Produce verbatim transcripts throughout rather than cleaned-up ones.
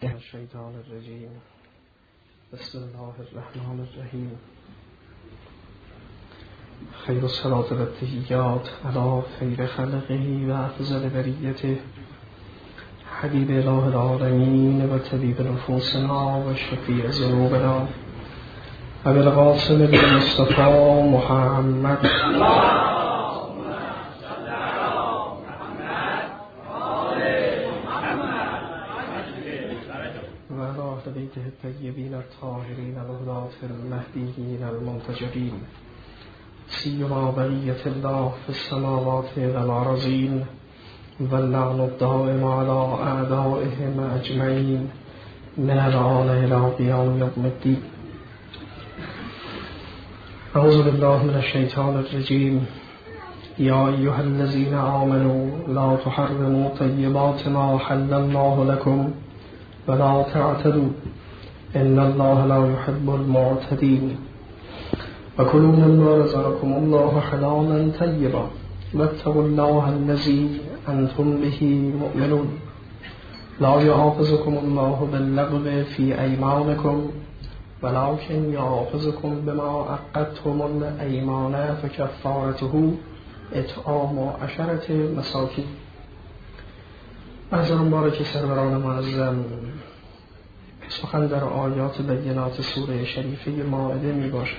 الشیطان الرجیم. بسم الله الرحمن الرحیم. خیر الصلاة و التحیات علی خیر خلقه و افضل بریته حبیب اله العالمین و طبیب نفوسنا و شفیع ذنوبنا و بالقاسم المصطفى محمد بیته الطیبین الطاهرین الهداة المهدیین المنتجبین سیما بقیة الله فی السماوات والارضین واللعن الدائم علی اعدائهم اجمعین من الآن الی قیام یوم الدین. اعوذ بالله من الشیطان الرجیم. یا ایها الذین آمنوا لا تحرموا طیبات ما حل الله لكم ولا تعتدوا ان الله لا يحب المعتدين وكلوا مما رزقكم الله حلالا طيبا واتقوا الله الذي انتم به مؤمنون لا يؤاخذكم الله باللغو في ايمانكم ولكن يؤاخذكم بما عقدتم الايمان فكفارته اطعام عشرة مساکین. از مبارک سروران معظم، سخن در آیات بینات سوره شریفه مائده می باشد.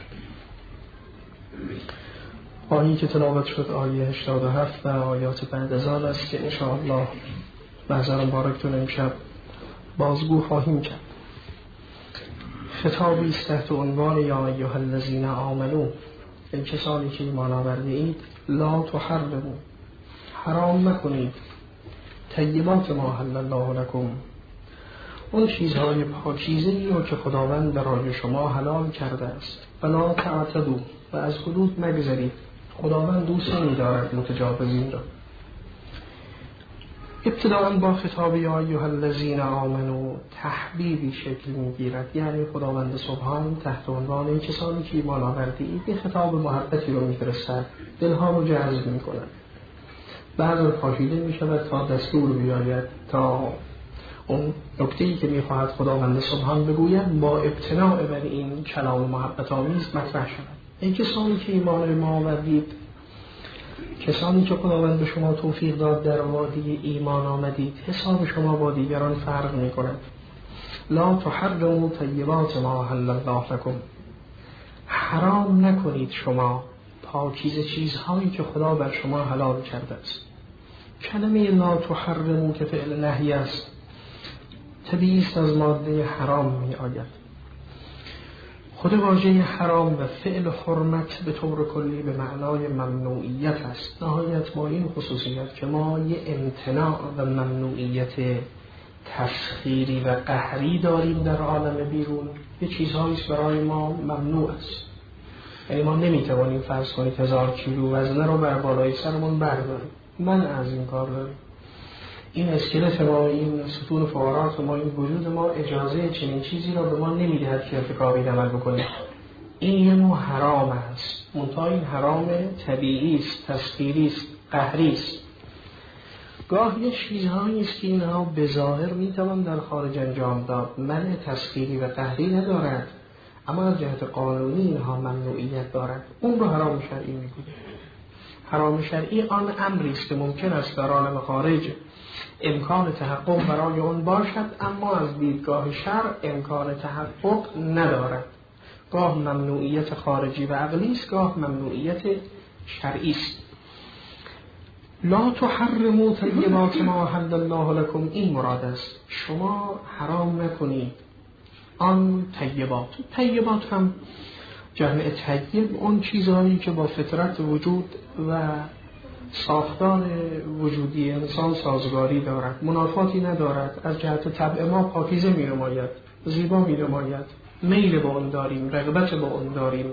آیی که تلاوت شد آیه هشتاد و هفت و آیات بعد از آن است که انشاءالله محضر مبارکتون امشب بازگو خواهیم کرد. خطابی است تحت عنوان یا ایها الذین آمنو، ای کسانی که ایمان آورده اید، لا تحرموا، حرام نکنید، طیبات ما حل الله لکم، اون چیزهای پاکیزه‌ای رو که خداوند برای شما حلال کرده است. ولا تعتدوا، و از حدود نگذرید. خداوند دوست نمی‌دارد متجاوزین را. ابتداء با خطاب یا ایها الذین آمنو تحبیبی شکل می‌گیرد، یعنی خداوند سبحان تحت عنوان کسانی که ایمان آورده‌اید به خطاب محبتی رو می‌فرستد، دلها رو جذب می‌کند. بعد پاشیده می شود تا دستور بیاید، تا اون نکته‌ای که می خواهد خداوند سبحان بگوید با ابتناء بر این کلام محبت آمیز مطرح شود. ای کسانی که ایمان ما آوردید، کسانی که خداوند به شما توفیق داد در وادی ایمان آمدید، حساب شما با دیگران فرق می کند. لا تحرموا طیبات ما حل الله لكم، حرام نکنید شما پاکیزه چیزهایی که خدا بر شما حلال کرده است. کلمه لا تحرموا که فعل نهی است، طبیعی است از ماده حرام می آید. خود واژه حرام و فعل حرمت به طور کلی به معنای ممنوعیت است، نهایت با این خصوصیت که ما یه امتناع و ممنوعیت تسخیری و قهری داریم در عالم بیرون. یه چیزهایی است برای ما ممنوع است، یعنی ما نمیتوانیم فرض کنید هزار کیلو وزنه رو بر بالای سرمون برداریم. من از این کار داریم. این اسکلت ما، این ستون فقرات ما، این وجود ما اجازه چنین چیزی را به ما نمیدهد که ارتکاب عمل بکنیم. این یه نوع حرام است، منتها این حرام طبیعی است، تسخیری است، قهری است. گاه یه چیزهایی است که اینها به ظاهر میتوان در خارج انجام داد، منع تسخیری و قهری ندارد، اما از جهت قانونی اینها ممنوعیت دارد. اون رو حرام شرعی میگوید. حرام شرعی آن امری است که ممکن است در عالم خارج امکان تحقق برای اون باشد، اما از دیدگاه شرع امکان تحقق ندارد. گاه ممنوعیت خارجی و عقلی است، گاه ممنوعیت شرعی است. لا تحرموا طیبات ما حل الله لكم، این مراد است، شما حرام نکنید آن طیبات. طیبات هم جمع طیب، اون چیزهایی که با فطرت وجود و ساختار وجودی انسان سازگاری دارد، منافاتی ندارد، از جهت طبع ما پاکیزه می نماید، زیبا می نماید، میل با اون داریم، رغبت با اون داریم.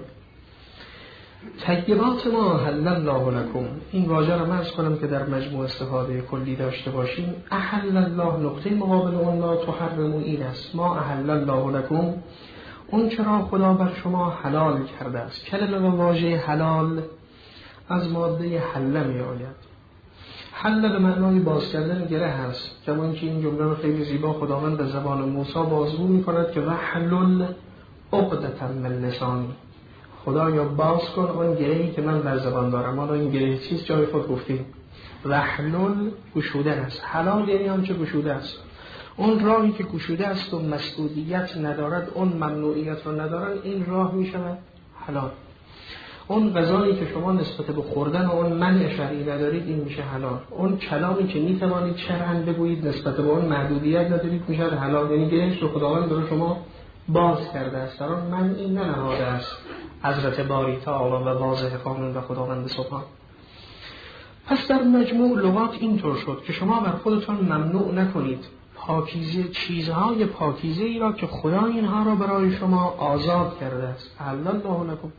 طیبات ما حل الله لكم، این واژه را مرز کنم که در مجموع استفاده کلی داشته باشیم. احل الله، نقطه مقابل اون لا تحرموا این است، ما احل الله لكم، اون چرا خدا بر شما حلال کرده است. کلمه و واژه حلال از ماده حل می آید. حل به معنای باز کردن گره هست، کما اینکه این جمله رو خیلی زیبا خداوند به زبان موسی بازگو می‌کند که وحلل عقدة من لسانی، خدایا باز کن اون گرهی که من در زبان دارم. حالا این گره چیست جای خود گفتیم، وحلل گشوده است، حلال یعنی آنچه گشوده است. اون راهی که گشوده است و مسئولیت ندارد، اون ممنوعیت رو ندارد، این راه میشود حلال. اون غذایی که شما نسبت به خوردن و اون منع شرعی ندارید، این میشه حلال. اون کلامی که میتوانید شرعاً بگویید نسبت به اون محدودیت ندارید، میشه حلال. یعنی گرهش رو خداوند برای شما باز کرده است، در اون منعی ننهاده است. حضرت باری تعالی و واضح قانون و خداوند سبحان. پس در مجموع لغات اینطور شد که شما بر خودتان ممنوع نکنید پاکیزه، چیزهای پاکیزه ای را که خدا اینها را برای شما آزاد کرده است. حلال الله لکم.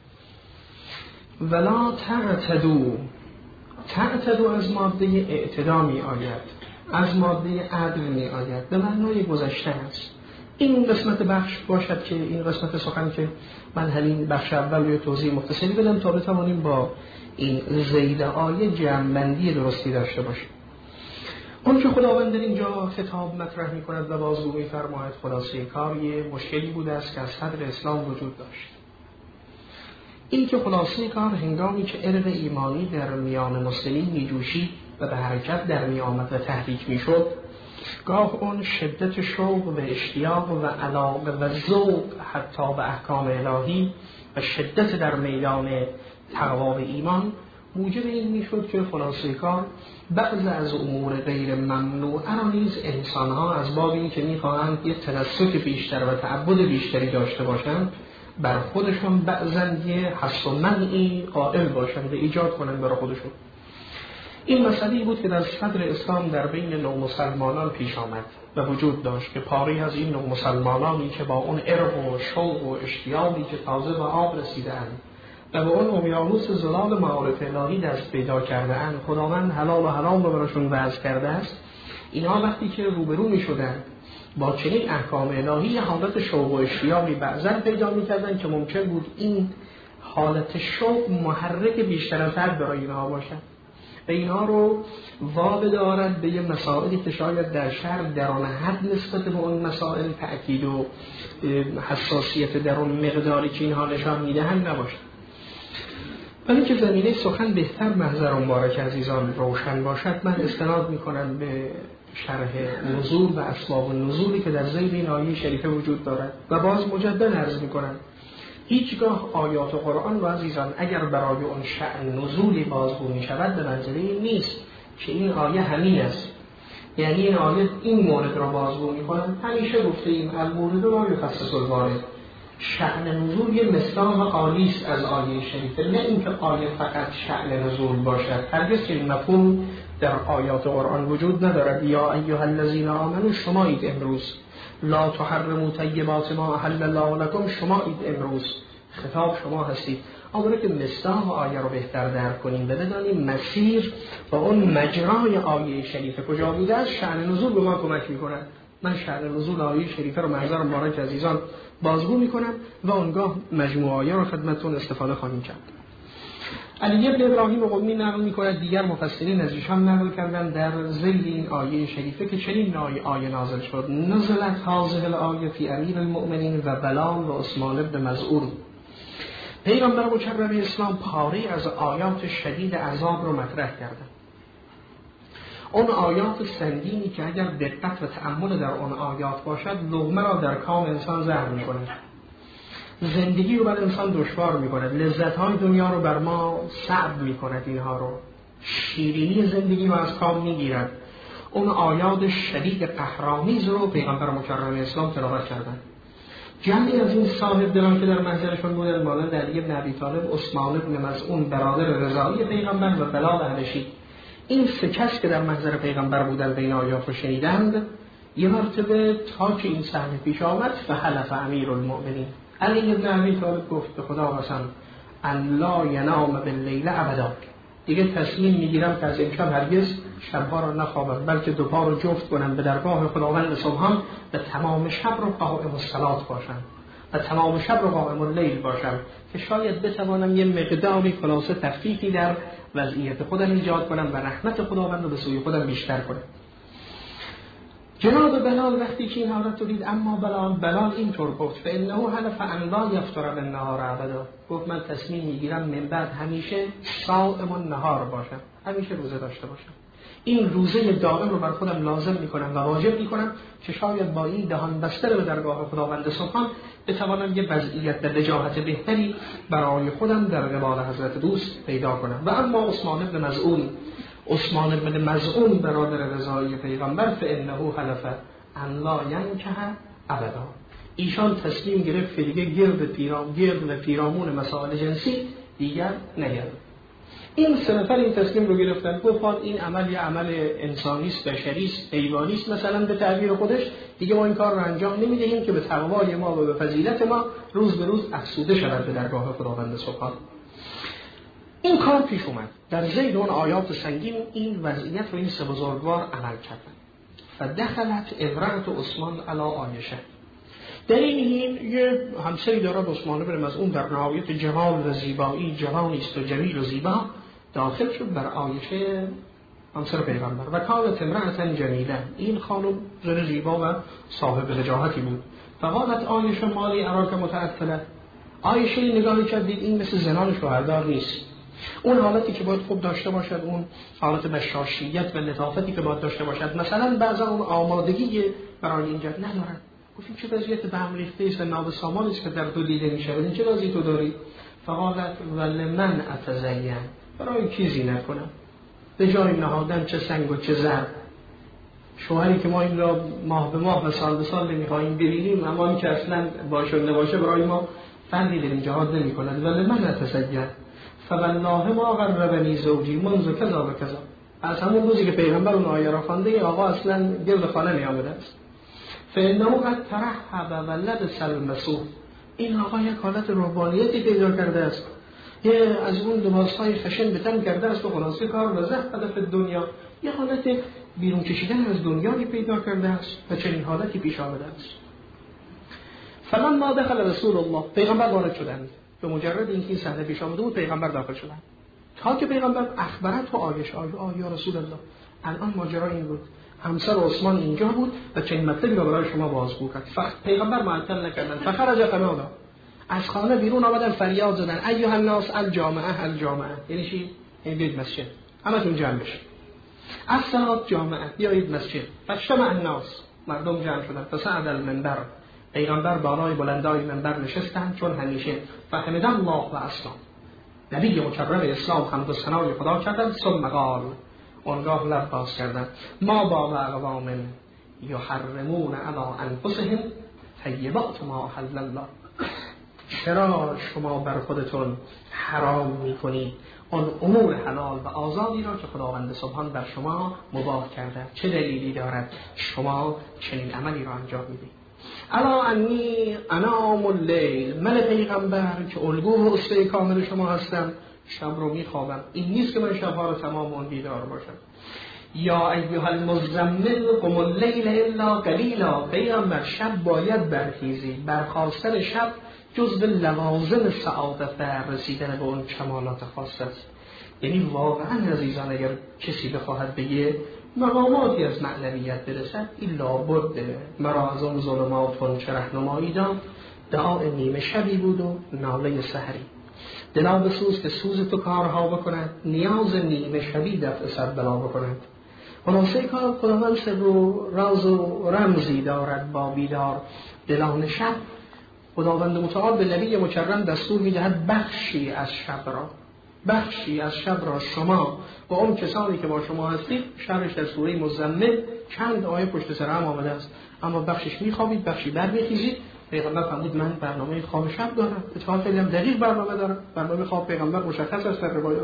ولا تعتدوا. تعتدوا از ماده اعتدا می آید، از ماده عدل می آید، به معنای گذشته است. این قسمت بخش باشد که این قسمت سخن که من همین بخش اول روی توضیح مختصری بدم تا بتوانیم با این زید آیه جمع‌بندی درستی داشته باشیم. اون که خداوند در اینجا خطاب مطرح می کند و بازگو می فرماید خلاصه کار یه مشکلی بوده است که از صدر اسلام وجود داشت. این که خلاصه کار هنگامی که ارق ایمانی در میان مسلمین می جوشید و به حرکت در می آمد و تحریک می شد، گاه اون شدت شوق و اشتیاق و علاقه و ذوق حتی به احکام الهی و شدت در میدان تقوا و ایمان موجب این میشد که خلاصه کار بعض از امور غیر ممنوع را نیز انسانها از باب این که میخواهند یه تنسک بیشتر و تعبد بیشتری داشته باشند بر خودشون بعضا یه حس و منعی قائل باشند و ایجاد کنند برای خودشون. این مسئله بود که در صدر اسلام در بین نو مسلمانان پیش آمد و وجود داشت که پاری از این نو مسلمانانی که با اون ارق و شوق و اشتیاقی که تازه به آب رسیدند و به اون اقیانوس زلال معارف الهی دست پیدا کرده اند، خداوند حلال و حرام رو براشون وضع کرده است. اینها وقتی که روبرو می شدند با چنین احکام الهی حالت شوق و اشتیاقی بعضا پیدا می کردن که ممکن بود این حالت شوق محرک بیشتر از حد برای اینها باشد و اینها رو وابه دارد به یه مسائلی که شاید در شرع درون حد نسبت به اون مسائل تأکید و حساسیت در اون مقداری که اینها نشان میدهند نباشد. ولی که زمینه سخن بهتر محضر مبارک عزیزان روشن باشد، من استناد میکنم به شرح نزول و اسباب النزولی که در ذیل این آیه شریفه وجود دارد و باز مجدد عرض میکنم هیچگاه آیات قرآن و عزیزان اگر برای اون شأن نزولی بازگو می شود به منزله این نیست که این آیه همین است، یعنی این آیه این مورد را بازگو می کند. همیشه گفته ایم المورد را یخصص الوارد، شأن نزول یه مصداق عالی است از آیه شریفه، نه اینکه آیه فقط شأن نزول باشد. هرگز که این مفهوم در آیات قرآن وجود ندارد. یا ایها الذین آمنوا شمایید امروز، لا تحرموا طیبات ما احل الله لکم شمایید امروز، خطاب شما هستید. اما که مصداق آیه رو بهتر درک کنیم و بدانیم مسیر و اون مجرای آیه شریفه کجا بوده است، شأن نزول به ما کمک می‌کند. من شأن نزول آیه شریفه رو محضر مبارک عزیزان بازگو می‌کنم و اونگاه مجموعه آیه رو خدمتتون استفاده خواهیم کرد. علی ابن ابراهیم قمی نقل می‌کند دیگر مفسرین از ایشان نقل کردن در ذیل این آیه شریفه که چنین آیه, آیه نازل شد: نزلت هذه الآیه فی امیر المؤمنین و بلال و عثمان بن مظعون. پیغمبر مکرم اسلام پاری از آیات شدید عذاب رو مطرح کردن. اون آیات سنگینی که اگر دقت و تأمل در اون آیات باشد لقمه را در کام انسان زهر می‌کند، زندگی رو بر انسان دشوار می‌کند، لذت‌های دنیا رو بر ما صعب می‌کند، اینها رو شیرینی زندگی رو از کام می‌گیرد. اون آیات شدید قهرآمیز رو پیغمبر مکرم اسلام تلاوت کردند. جمعی از این صاحب دلان که در محضرشون بودن مانند علی بن ابی طالب، عثمان بن مظعون برادر رضایی پیغمبر و بلال حبشی، این سه کس که در محضر پیغمبر بودن بین آیات رو شنیدند، یه مرتبه تا که این صحنه پیش آمد فحلف امیر المؤمنین، علی بن ابی طالب گفت به خدا قسم ان لا ینام باللیل ابدا، دیگه تصمیم میگیرم که از امشب هرگز شبها رو نخوابم بلکه دو پا رو جفت کنم به درگاه خداوند سبحان و تمام شب رو قائم الصلات باشم. و تمام شب رو قائم اللیل باشم که شاید بتوانم یه مقداری خلاصه تخفیفی در وضعیت خودم ایجاد کنم و رحمت خداوند رو به سوی خودم بیشتر کنم. جناب بلال وقتی که این حالت رو دید، اما بلال بلال اینطور گفت فانه حلف ان لا یفطر بالنهار ابدا، گفت من تصمیم میگیرم من بعد همیشه صائم النهار باشم، همیشه روزه داشته باشم. این روزه دائم رو بر خودم لازم میکنم و واجب میکنم که شاید با این دهان بسته به درگاه خداوند سبحان بتوانم یه وضعیت و وجاهت بهتری برای خودم در قبال حضرت دوست پیدا کنم. و اما عثمان بن مظعون عثمان بن مظعون برادر رضایی پیغمبر فانه حلف ان لا ینکح ابدا، ایشان تصمیم گرفت که دیگه گرد پیرام گرد و پیرامون مسائل جنسی دیگر نگرد. این سه نفر این تصمیم رو گرفتن، گفتن این عمل یه عمل انسانی است، بشری است، حیوانی است مثلا به تعبیر خودش، دیگه ما این کار رو انجام نمیدهیم که به تقوای ما و به فضیلت ما روز به روز افزوده شود به درگاه خداوند سبحان. این کار پیش اومد، در ذیل اون آیات سنگین این وضعیت رو این سه بزرگوار عمل کردن. فدخلت امرأة عثمان علی عایشه، در این یه همسری دارد عثمان بن مظعون در نهایت جمال و زیبایی، جوانی است و جمیل و زیبا، داخل شد بر عایشه همسر پیغمبر و کانت امرأة جمیله، این خانم زن زیبا و صاحب وجاهتی بود. فقالت عایشه مالی اراک متعطله، عایشه نگاهی کرد دید این مثل زنان شوهردار نیست، اون حالتی که باید خوب داشته باشد، اون حالت بشاشیت و لطافتی که باید داشته باشد مثلا بعضا اون آمادگی برای این جد ندارد. گفتیم چه وضعیت به هم ریخته است و نابسامان است که در تو دیده می شود، این چه رازی تو داری؟ فقالت ولمن اتزین، برای کی زینت کنم؟ به جای نهادن چه سنگ و چه زر، شوهری که ما این را ماه به ماه و سال به سال نمیخواهیم ببینیم، اما این که اصلا باشه و نباشه برای ما فردی در این جهاد نمی کند. ولمن اتزین فوالله ما غربنی زوجی منذ کذا و کذا، از همون روزی که پیغمبر اون آیه را خوانده آقا اصلا گرد خانه نیامده است. فانه قد ترحب و لبس المسوح، این آقا یک حالت روحانیتی پیدا کرده است، یه از اون لباسهای خشن به تن کرده است و خلاصه کار و زهد فی دنیا، یه حالت بیرون کشیدن از دنیایی پیدا کرده است و چنین حالتی پیش آمده است. فلما دخل رسول الله، پیغمبر وارد شدند، به مجرد اینکه این صحنه پیش آمده بود پیغمبر داخل شدند. تا که پیغمبر اخبرت و آیش آیه آیا رسول الله، الان ماجرا این بود، همسر عثمان اینجا بود و چنین مطلبی را برای شما بازگو کرد. فقط پیغمبر معطل نکردن، فخرج فنادا، از خانه بیرون آمدن فریاد زدن ایها الناس الجامعه الجامعه، یعنی چی؟ این بیاید مسجد، همتون جمع بشید، الصلاه جامعه، بیایید مسجد. فاجتمع الناس، مردم جمع شدن. فصعد المنبر، پیغمبر بالای بلندای منبر نشستند چون همیشه. فحمد الله و اسلام، نبی مکرم اسلام حمد و ثنای خدا کردند. ثم قال، اونگاه لب باز کردند ما با اقوام یحرمون علی انفسهم طیبات ما احل الله، چرا شما بر خودتون حرام میکنید اون امور حلال و آزادی را که خداوند سبحان بر شما مباح کرده؟ چه دلیلی دارد شما چنین عملی را انجام میدید؟ الا انی انام اللیل، من پیغمبر که الگو و اسوه کامل شما هستم شب رو میخوابم، این نیست که من شبها رو تمام اون بیدار باشم. یا ایها المزمل قم اللیل الا قلیلا، پیغمبر شب باید برخیزی، برخاستن شب جزء لوازم سعادت و رسیدن به اون کمالات خاص است. یعنی واقعا عزیزان اگر کسی بخواهد به یه مقاماتی از معنویت برسد، این لابد مرا از اون ظلماتون چه رهنمایی داد، دعا نیمه شبی بود و ناله سحری. دلا بسوز که سوز تو کارها بکند، نیاز نیمه شبی دفع سر بلا بکند. خلاصه کار خداوند سر و راز و رمزی دارد با بیدار دلان شب. خداوند متعال به نبی مکرم دستور میدهد بخشی از شب را بخشی از شب را شما با اون کسانی که با شما هستید، شرش در سوره مزمل چند آیه پشت سر هم آمده است، اما بخشش میخوابید بخشی برمیخیزید. پیغمبر فرمود من برنامه خواب شب دارم، اتفاقا خیلی هم دقیق برنامه دارم، برنامه خواب پیغمبر مشخص است در روایات.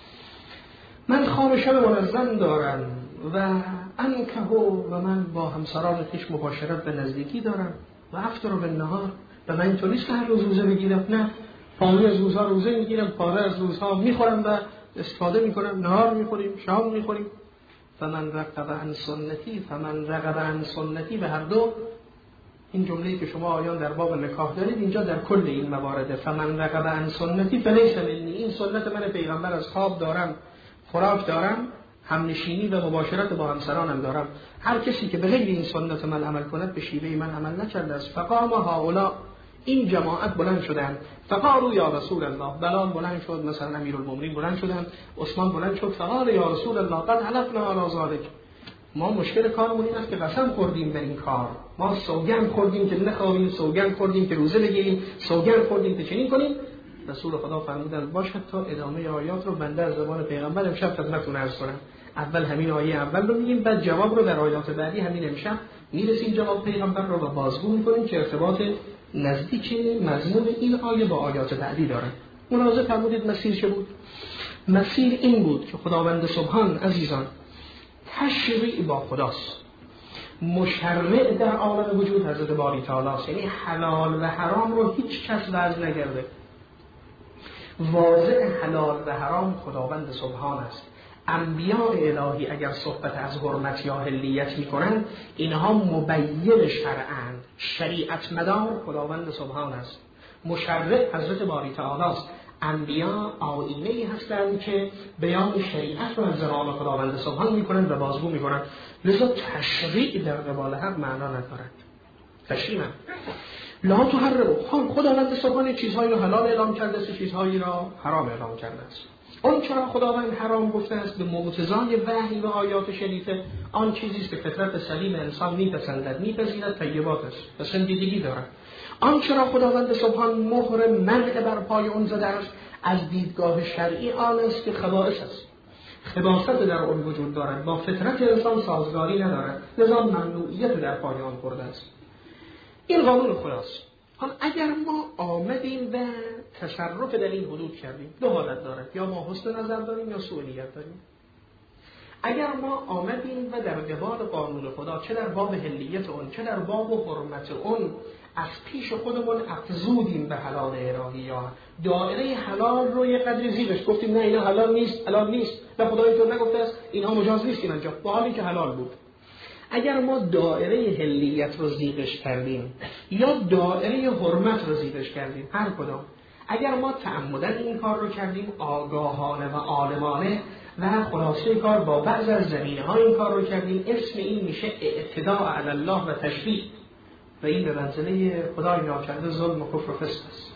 من خواب شب منظم دارم و انکهو، و من با همسران خویش مباشرت به نزدیکی دارم و افطر به نهار، و من اینطور نیست که هر روز روزه بگیرم، نه، پاره از روزها روزه میگیرم، پاره از روزها میخورم و استفاده میکنم، نهار میخوریم، شام میخوریم. فمن رغب عن سنتی فمن رغب عن سنتی، به هر دو این جمله‌ای که شما آیان در باب نکاح دارید اینجا در کل این موارد فمن رغب عن سنتی فلیس منی. این سنت من پیغمبر، از خواب دارم، خوراک دارم، همنشینی و مباشرت با همسرانم دارم. هر کسی که به غیر این سنت من عمل کند به شیوه من عمل نکرده است. فقام هؤلاء، این جماعت بلند شدند. فقالوا یا رسول الله، بلال بلند شد، مثلا امیرالمومنین بلند شدند، عثمان بلند شد، فقال یا رسول الله قد حلفنا علی ذلک، ما مشکل کارمون این است که قسم خوردیم به این کار، ما سوگند خوردیم که نخواهیم، سوگند خوردیم که روزه بگیریم، سوگند خوردیم که چنین کنیم. رسول خدا فرمودند باشد تا ادامه آیات رو بنده از زبان پیغمبر امشب خدمتتون عرض کنم. اول همین آیه اول رو میگیم، بعد جواب رو در آیات بعدی همین امشب میرسیم جواب پیغمبر رو و بازگو میکنیم که ارتباط نزدیک مضمون این آیه با آیات بعدی داره. ملاحظه فرمودید مسیر چه بود؟ مسیر این بود که خداوند سبحان عزیزان تشریع با خداست، مشرع در عالم وجود حضرت باری تعالی است، یعنی حلال و حرام رو هیچ کس وضع نکرده. واضع حلال و حرام خداوند سبحان است. انبیاء الهی اگر صحبت از حرمت یا حلیت میکنند اینها مبین شرعند، شریعت مدار خداوند سبحان است، مشرع حضرت باری تعالی است. انبیاء آیینه‌ای هستند که بیان شریعت رو از زبان خداوند سبحان میکنند و بازگو میکنند. لذا تشریع در قبال حق معنا ندارد. تشریع من لا تحرموا، خداوند سبحان چیزهایی رو حلال اعلام کرده است، چیزهایی را حرام اعلام کرده است. اون چرا خداوند حرام گفته است به مقتضای وحی و آیات شریفه، آن چیزی است که فطرت سلیم انسان میپسندد، میپذیرد، طیبات است، پسندیدگی دارد. آن چرا خداوند سبحان مهر منع بر پای اون زده است، از دیدگاه شرعی آن است که خبائث است، خباثت در اون وجود دارد، با فطرت انسان سازگاری ندارد، لذا ممنوعیت در پای آن خورده است. این قانون خداست. حالا اگر ما آمدیم و تصرف در این حدود کردیم، دو حالت دارد، یا ما حسن نظر داریم یا سوء نیت داریم. اگر ما آمدیم و در قبال قانون خدا، چه در باب حلیت اون چه در باب حرمت اون، از پیش خودمون افزودیم به حلال الهی یا دایره حلال رو یه قدری زیرش گفتیم نه اینا حلال نیست، حلال نیست، و خدا اینطور نگفته است، اینها مجاز نیست اینجا، با حالی که حلال بود. اگر ما دایره حلیت رو زیغش کردیم یا دایره حرمت رو زیغش کردیم، هر کدام، اگر ما تعمدن این کار رو کردیم آگاهانه و عالمانه و خلاصه کار با بعض از زمینه ها این کار رو کردیم، اسم این میشه اعتداء علی الله و تشریع، و این به منزله خدای ناکرده ظلم و کفر و فسق است.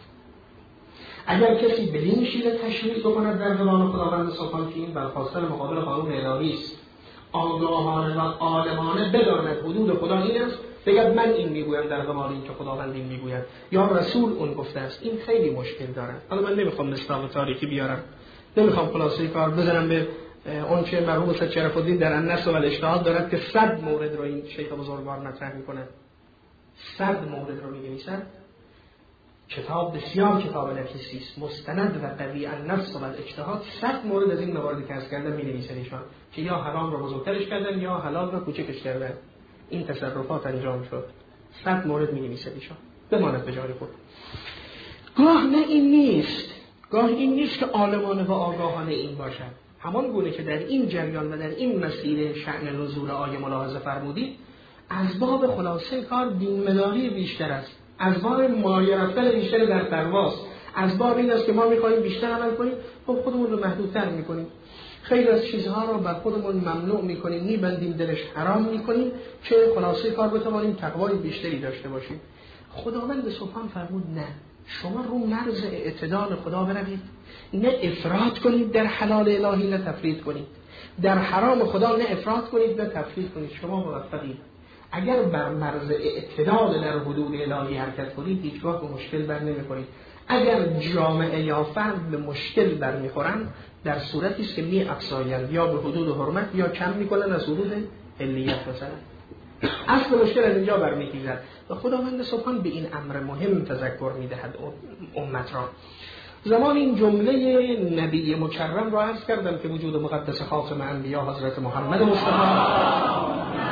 اگر کسی به این شیوه تشریع بکند در زبان خداوند سبحان که این برخواستن مقابل قانون الهی است، آگاهانه و عالمانه بداند حدود خدا این است، بگد من این میگویم در قبال این که خداوند این میگوید یا رسول اون گفته است، این خیلی مشکل دارد. حالا من نمیخوام مصداق تاریخی بیارم، نمیخوام خلاصه کار بزنم به اون چه مرحوم سید شرف الدین در النص و الاجتهاد دارد که صد مورد رو این شیخ بزرگوار مطرح میکنه، صد مورد رو می‌نویسد. کتاب بسیار کتاب نفیسی است، مستند و قوی النص و الاجتهاد. صد مورد از این مواردی که از کردن می‌نویسن ایشان که یا حرام رو بزرگترش کردن یا حلال رو کوچکش کردن، این تصرفات انجام شد. صد مورد می‌نویسن ایشان، بماند به جای خود. گاه نه این نیست، گاه این نیست که عالمانه و آگاهانه این باشد. همان گونه که در این جریان و در این مسیر شأن نزول آیه ملاحظه فرمودید، از باب خلاصه کار دینمداری بیشتر است، از باب مایه رفتن بیشتر در پرواز، از باب این است که ما می‌خوایم بیشتر عمل کنیم، خب خودمون رو محدودتر می‌کنیم، خیلی از چیزها رو بر خودمون ممنوع می‌کنیم، می‌بندیم، دلش حرام می‌کنیم که خلاصه کار بتوانیم تقوای بیشتری داشته باشیم. خداوند سبحان فرمود نه، شما رو مرز اعتدال خدا بروید، نه افراط کنید در حلال الهی، نه تفرید کنید در حرام خدا، نه افراط کنید نه تفرید کنید، شما موفقید. اگر بر مرز اعتدال در حدود الهی حرکت کنید هیچگاه به مشکل بر نمی‌خورید. اگر جامعه یا فرد به مشکل بر می‌خورند در صورتی است که می افزایند یا به حدود حرمت یا کم می‌کنند از حدود علیت مثلا. اصل مشکل از اینجا برمی‌خیزد و خداوند سبحان به این امر مهم تذکر می‌دهد امت را. زمان این جمله نبی مکرم را عرض کردم که وجود مقدس خاتم انبیا حضرت محمد مصطفی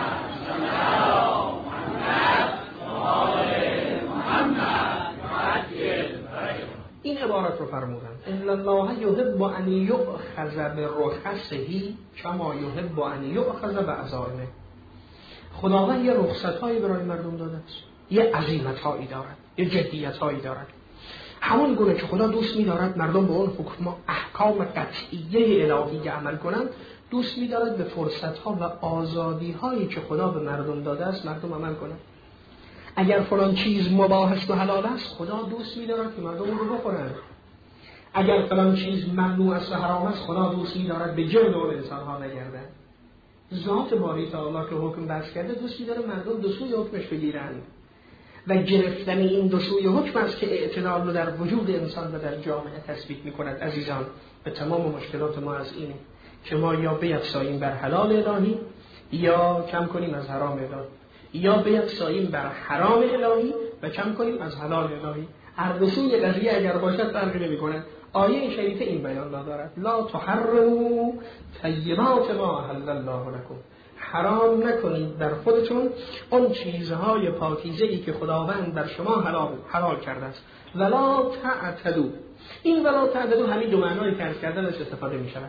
این عبارت رو فرمودند ان الله یحب ان یؤخذ برخصه کما یحب ان یؤخذ بعزائمه. خداوند یه رخصت‌هایی برای مردم داده است. یه عزیمت‌هایی دارد، یه جدیت‌هایی دارد. همون گونه که خدا دوست می‌دارد مردم به اون حکم احکام قطعیه الهی عمل کنند، دوست می‌دارد به فرصت‌ها و آزادی‌هایی که خدا به مردم داده است مردم عمل کنند. اگر فلان چیز مباح است و حلال است، خدا دوست می‌دارد که مردم اون رو بخورند. اگر فلان چیز ممنوع است و حرام است، خدا دوست می‌دارد به جرم اون انسان‌ها نگردند. ذات باری تعالی که حکم بس کرده دوست می‌داره مردم دو سوی حکمش بگیرند و گرفتن این دو سوی حکم است که اعتدال رو در وجود انسان و در جامعه تثبیت می‌کند. عزیزان، به تمام مشکلات ما از اینه که ما یا بیفزاییم بر حلال الهی یا کم کنیم از حرام الهی، یا بیفزاییم بر حرام الهی و کم کنیم از حلال الهی. هر دو سوی قضیه اگر باشد فرقی نمی‌کند. آیه شریفه این بیان دارد: لا تحرموا طیبات ما احل الله لكم. حرام نکنید در خودتون اون چیزهای پاکیزه‌ای که خداوند بر شما حلال حلال کرده است. ولا تعتدوا. این ولا تعتدوا همین دو معنای که کردن از استفاده می‌شود.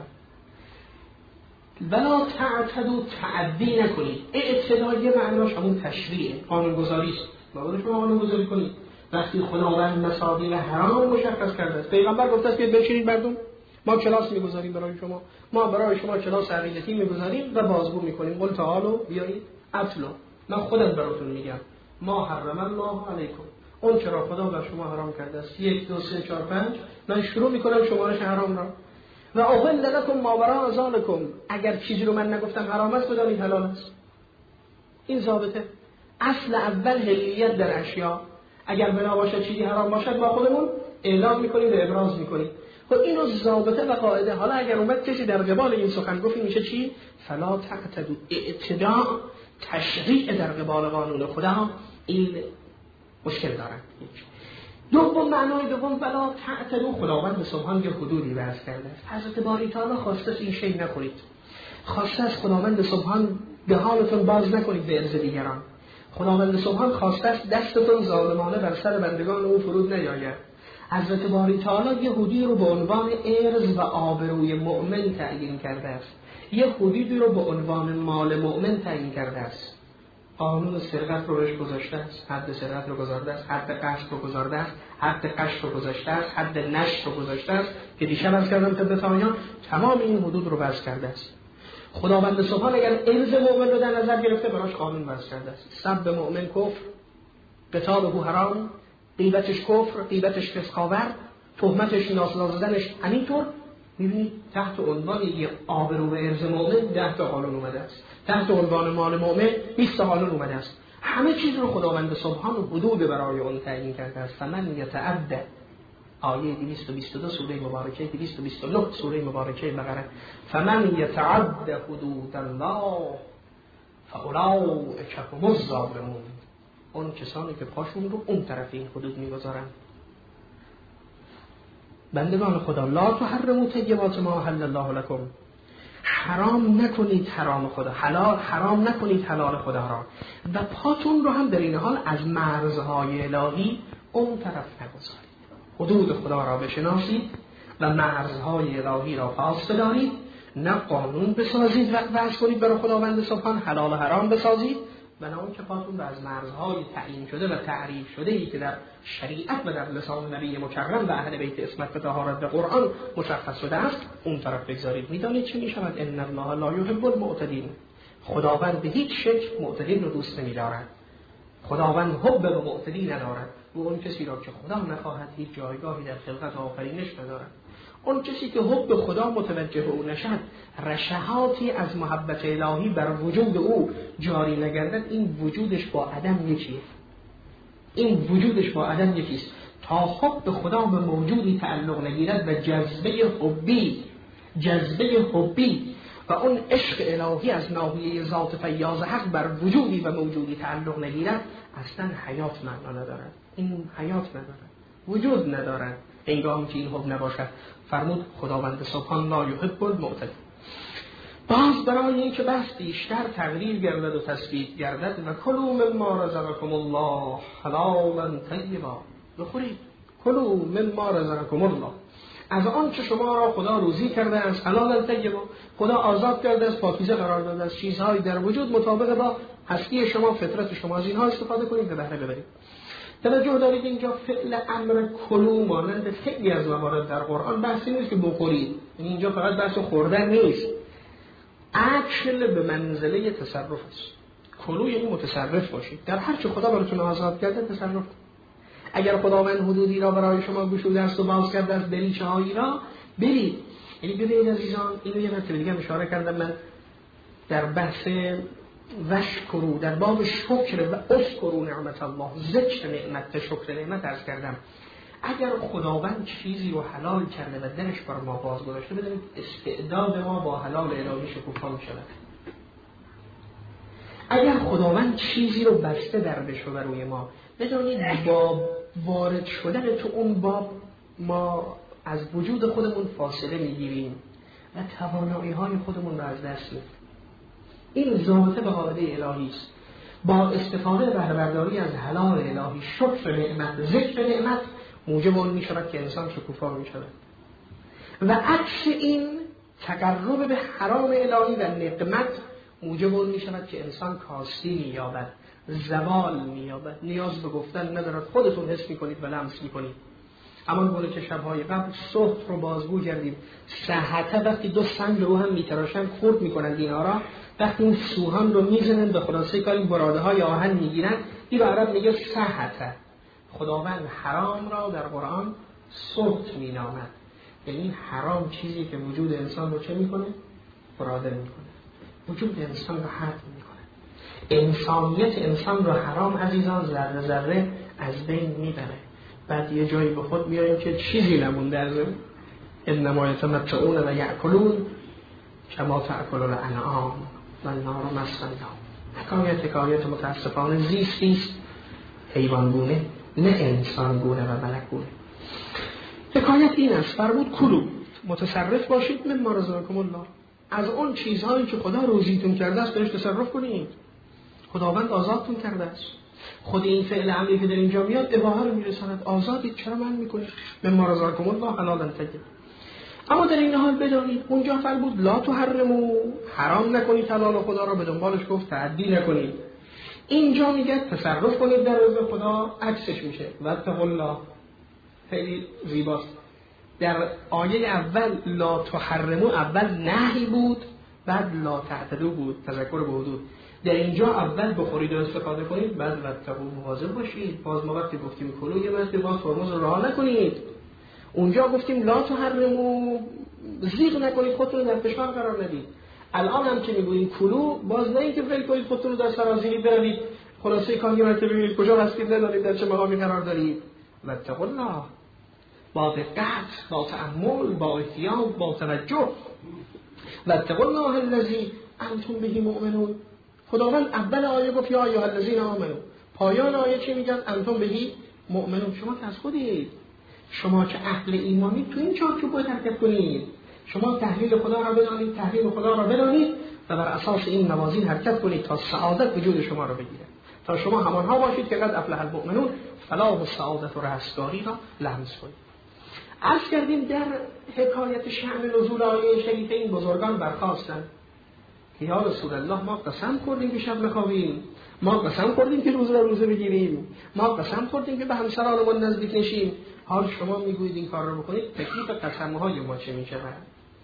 ولا تعتدوا، تعدی نکنید. اعتدال یه معناش همون تشریعه، قانون‌گذاری است. باید شما قانون‌گذاری کنید. وقتی خداوند مصادیق حرام مشخص کرده است، پیغمبر گفته است که بچینید مردم، ما کلاس می‌گذاریم برای شما، ما برای شما کلاس عقیدتی می‌گذاریم و بازگو می‌کنیم. قل تعالوا بیایید اتلو، من خودم براتون میگم، ما حرم الله علیکم، اون چرا خدا بر شما حرام کرده است. یک دو سه چهار پنج، من شروع می‌کنم شمارش حرام را. و احل لکم ما وراء ذلکم، اگر چیزی رو من نگفتم حرام است بدانید حلال است. این ضابطه اصل اول حلیت در اشیاء. اگر بنا باشد چیزی حرام باشد ما خودمون اعلام میکنیم و ابراز میکنیم. خب اینو ضابطه و قاعده. حالا اگر اومد کسی در قبال این سخن گفت میشه چی؟ فلا تعتدوا. اعتداء تشریع در قبال قانون خدا این مشکل دارد. دوم معنای دوم ولا تعتدوا، خداوند سبحان یه حدودی وضع کرده است. حضرت باری تعالی خواسته این شی نکنید. خواسته است خداوند سبحان به حالتون باز نکنید به ارض دیگران. خداوند سبحان خواسته است دستتون ظالمانه بر سر بندگان او فرود نیاید. حضرت باری تعالی یه حدودی رو به عنوان ارز و آبروی مؤمن تعیین کرده است. یه حدودی رو به عنوان مال مؤمن تعیین کرده است. قانون سرقت رو روش گذاشته است، حد سرقت رو گذاشته است، حد قشط رو گذاشته است، حد قشط رو گذاشته است، حد نشت رو گذاشته است که دیشب از کردم خدمتتون تمام این حدود رو وضع کرده است. خداوند سبحان اگر ارز مؤمن رو در نظر گرفته براش قانون وضع کرده است. سب مؤمن کفر، قتاله حرام، غیبتش کفر، غیبتش فسق‌آور، تهمتش ناسزا زدنش همینطور. می‌بینید تحت عنوان یک آبرو و ارز مؤمن ده تا قانون اومده است. تحت عنوان مال مؤمن بیست تا قانون اومده است. همه چیز رو خداوند سبحان حدود برای اون تعیین کرده است. فمن یتعد، آیه دویست و بیست و دو سوره مبارکه دویست و بیست و نه سوره مبارکه بقره، فمن یتعد حدود الله فاولئک هم الظالمون. اون کسانی که پاشون رو اون طرف این حدود میگذارن. بندگان خدا، لا تحرموا طیبات ما احل الله لكم، حرام نکنید حرام خدا، حلال حرام نکنید حلال خدا را، و پاتون رو هم در این حال از مرزهای الهی اون طرف نگذارید. حدود خدا را بشناسید و مرزهای الهی را پاس بدارید. نه قانون بسازید و وضع کنید برای خداوند سبحان حلال و حرام بسازید، و نه اون که پاتون رو از مرزهای تعیین شده و تعریف شده ای که در شریعت و در لسان نبی مکرم و اهل بیت عصمت و طهارت و قرآن مشخص شده است اون طرف بگذارید. میدانید چی میشود؟ ان الله لا یحب المعتدین. خداوند به هیچ شکل معتدین رو دوست نمی‌دارد. خداوند حب به معتدی ندارد. و اون کسی را که خدا نخواهد هیچ جایگاهی در خلقت آفرینش ندارد. اون کسی که حب خدا متوجه او نشد، رشحاتی از محبت الهی بر وجود او جاری نگردد، این وجودش با عدم یکیه. این وجودش با عدم یکیست. تا حب خدا به موجودی تعلق نگیرد و جذبه حبی جذبه حبی و اون عشق الهی از ناحیه ذات فیاض حق بر وجودی و موجودی تعلق نگیرد، اصلا حیات معنا ندارد. این حیات ندارد، وجود ندارد هنگامی که این حب نباشد. فرمود خداوند سبحان لا یحب المعتدین. باز برای این که بحث بیشتر تقریر گردد و تثبیت گردد، و کلوا مما رزقکم الله حلالا طیبا، بخورید، کلوا مما رزقکم الله، از آن که شما را خدا روزی کرده است حلالا طیبا، خدا آزاد کرده است، پاکیزه قرار داده است، چیزهایی در وجود مطابق با هستی شما، فطرت شما، از اینها استفاده کنید و بهره ببرید. توجه دارید اینجا فعل امر کلو مانند خیلی از موارد در قرآن بحثی نیست که بخورید، یعنی اینجا فقط بحث خوردن نیست، اکل به منزله تصرف است. کلو یعنی متصرف باشید در هر چه خدا براتون آزاد کرده تصرف کنید. اگر خداوند حدودی را برای شما گشوده است و باز کرده است دریچه هایی را برید. یعنی ببینید عزیزان، اینو یه مرتبه دیگه اشاره کردم من در بحث وشکرو در باب شکر و اشکرو نعمت الله، ذکر نعمت، شکر نعمت عرض کردم. اگر خداوند چیزی رو حلال کرده و درش بر ما باز گذاشته، بدونید استعداد ما با حلال الهی شکوفا می شود. اگر خداوند چیزی رو بسته در بشه بر روی ما، بدونید با وارد شدن تو اون باب ما از وجود خودمون فاصله میگیریم و توانایی های خودمون رو از دست میدیم. این ذات به قاعده الهی است. با استفاده بهره برداری از حلال الهی، شکر نعمت، ذکر نعمت موجب اون میشود که انسان شکوفا میشود و عکس این تقرب به حرام الهی و نقمت موجب اون میشود که انسان کاستی مییابد، زوال مییابد، نیاز به گفتن ندارد، خودتون حس میکنید و لمس میکنید. اما گونه که شبهای قبل صحت رو بازگو کردیم، صحته وقتی دو سنگ رو هم میتراشن خورد میکنن اینا را، وقتی این سوهان رو میزنن به خلاصه کاری براده های آهن میگیرن، این به عرب میگه صحته. خداوند حرام را در قرآن صحت مینامد، یعنی حرام چیزی که وجود انسان رو چه میکنه؟ براده میکنه، وجود انسان رو حرف میکنه. انسانیت انسان رو حرام عزیزان ذره ذره از بین میبره. بعد یه جایی به خود میاییم که چیزی نمونده از اون. انما یتمتعون و یأکلون کما تأکل الانعام و النار مثوی لهم. حکایت حکایت متاسفانه زیستی است، حیوان گونه نه انسان گونه و ملک گونه. حکایت این است، فرمود کلو، متصرف باشید مما رزقکم الله، از اون چیزهایی که خدا روزیتون کرده است بهش تصرف کنید. خداوند آزادتون کرده است. خود این فعل عملی که در اینجا میاد اباحه رو میرساند، آزادید، چرا من میکنید؟ مما رزقکم الله حلالا طیبا. اما در این حال بدانید اونجا فرمود لا تحرموا، حرام نکنید حلال خدا را، به دنبالش گفت تعدی نکنید. اینجا میگه تصرف کنید در رزق خدا، عکسش میشه واتقوا الله. خیلی زیباست. در آیه اول لا تحرموا اول نهی بود، بعد لا تعتدوا بود، تذکر به حدود. در اینجا اول بخورید و استفاده کنید، بعد واتقوا مواظب باشید. باز ما وقتی گفتیم کلو یه وقتی باز فرمز رو رها نکنید. اونجا گفتیم لا تحرموا، زیغ نکنید، خودتون در فشار قرار ندید. الان هم که میگوییم کلو، باز نه اینکه ول کنید خودتون رو در سرازیری بروید، خلاصه کاری مرتبه ببینید کجا هستید، ندارید در چه مقامی قرار دارید. واتقوا الله، با دقت، با تأمل، با احتیاط، با توجه. واتقوا الله الذی انتم به مؤمنون. خداوند اول آیه گفت یا ایها الذین آمنو، پایان آیه چی میگن؟ انتم به مؤمنون. شما که از خودید، شما که اهل ایمانید تو این چارچوب باید حرکت کنید. شما تحلیل خدا را بدانید، تحلیل خدا را بدانید و بر اساس این موازین حرکت کنید تا سعادت وجود شما را بگیره، تا شما همانها باشید که قد افلح المؤمنون، فلاح و سعادت و رستگاری را لمس کنید. عرض کردیم در حکایت شأن نزول آیه شریفه این بزرگان برخاستند که یا رسول الله ما قسم کردیم که شب بخوابیم، ما قسم کردیم که روز را روزه بگیریم، ما قسم کردیم که به همسرانمون نزدیک نشیم، حال شما میگویید این کار رو بکنید، تکلیف قسم‌های ما چه میشود؟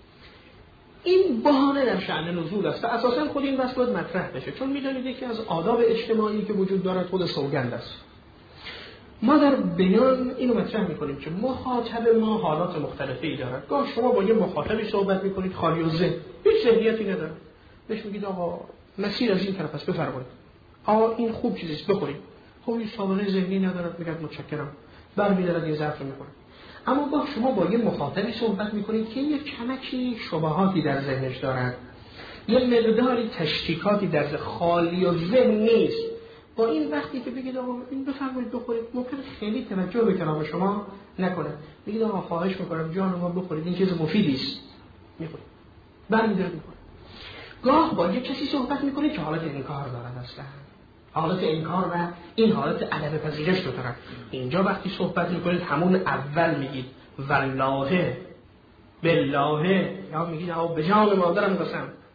این بهانه در شأن نزول است و اساساً خود این بحث باید مطرح بشه، چون میدونید که از آداب اجتماعی که وجود دارد خود سوگند است. ما در بیان اینو مطرح میکنیم که مخاطب ما حالات مختلفی دارد. گاه شما با یه مخاطبی صحبت میکنید خالی و ذهن، هیچ ذهنیتی نداره، بهش میگید آقا مسیر از این طرف است، بفرمایید، آقا این خوب چیزیست بخورید، خب این سابقه ذهنی ندارد، میگه متشکرم، برمی‌دارد یه ظرف میخوره. اما با شما با یه مخاطبی صحبت میکنید که یه کمکی شبهاتی در ذهنش دارد، یه مقداری تشکیکاتی در ذهن، خالی و ذهن نیست. با این وقتی که بگید آقا این بفرمایید بخورید، ممکن خیلی توجه به کلام شما نکنه، بگید آقا خواهش میکنم جان ما بخورید، این چیز مفیدی است، میخورید، برمی‌دارید میخورید. گاه با یه کسی صحبت میکنید که حالت انکار دارد، اصلا حالت انکار و این حالت عدم پذیرش رو دارد. اینجا وقتی صحبت میکنید همون اول میگید والله بالله، یا میگید آقا به جان مادرم قسم،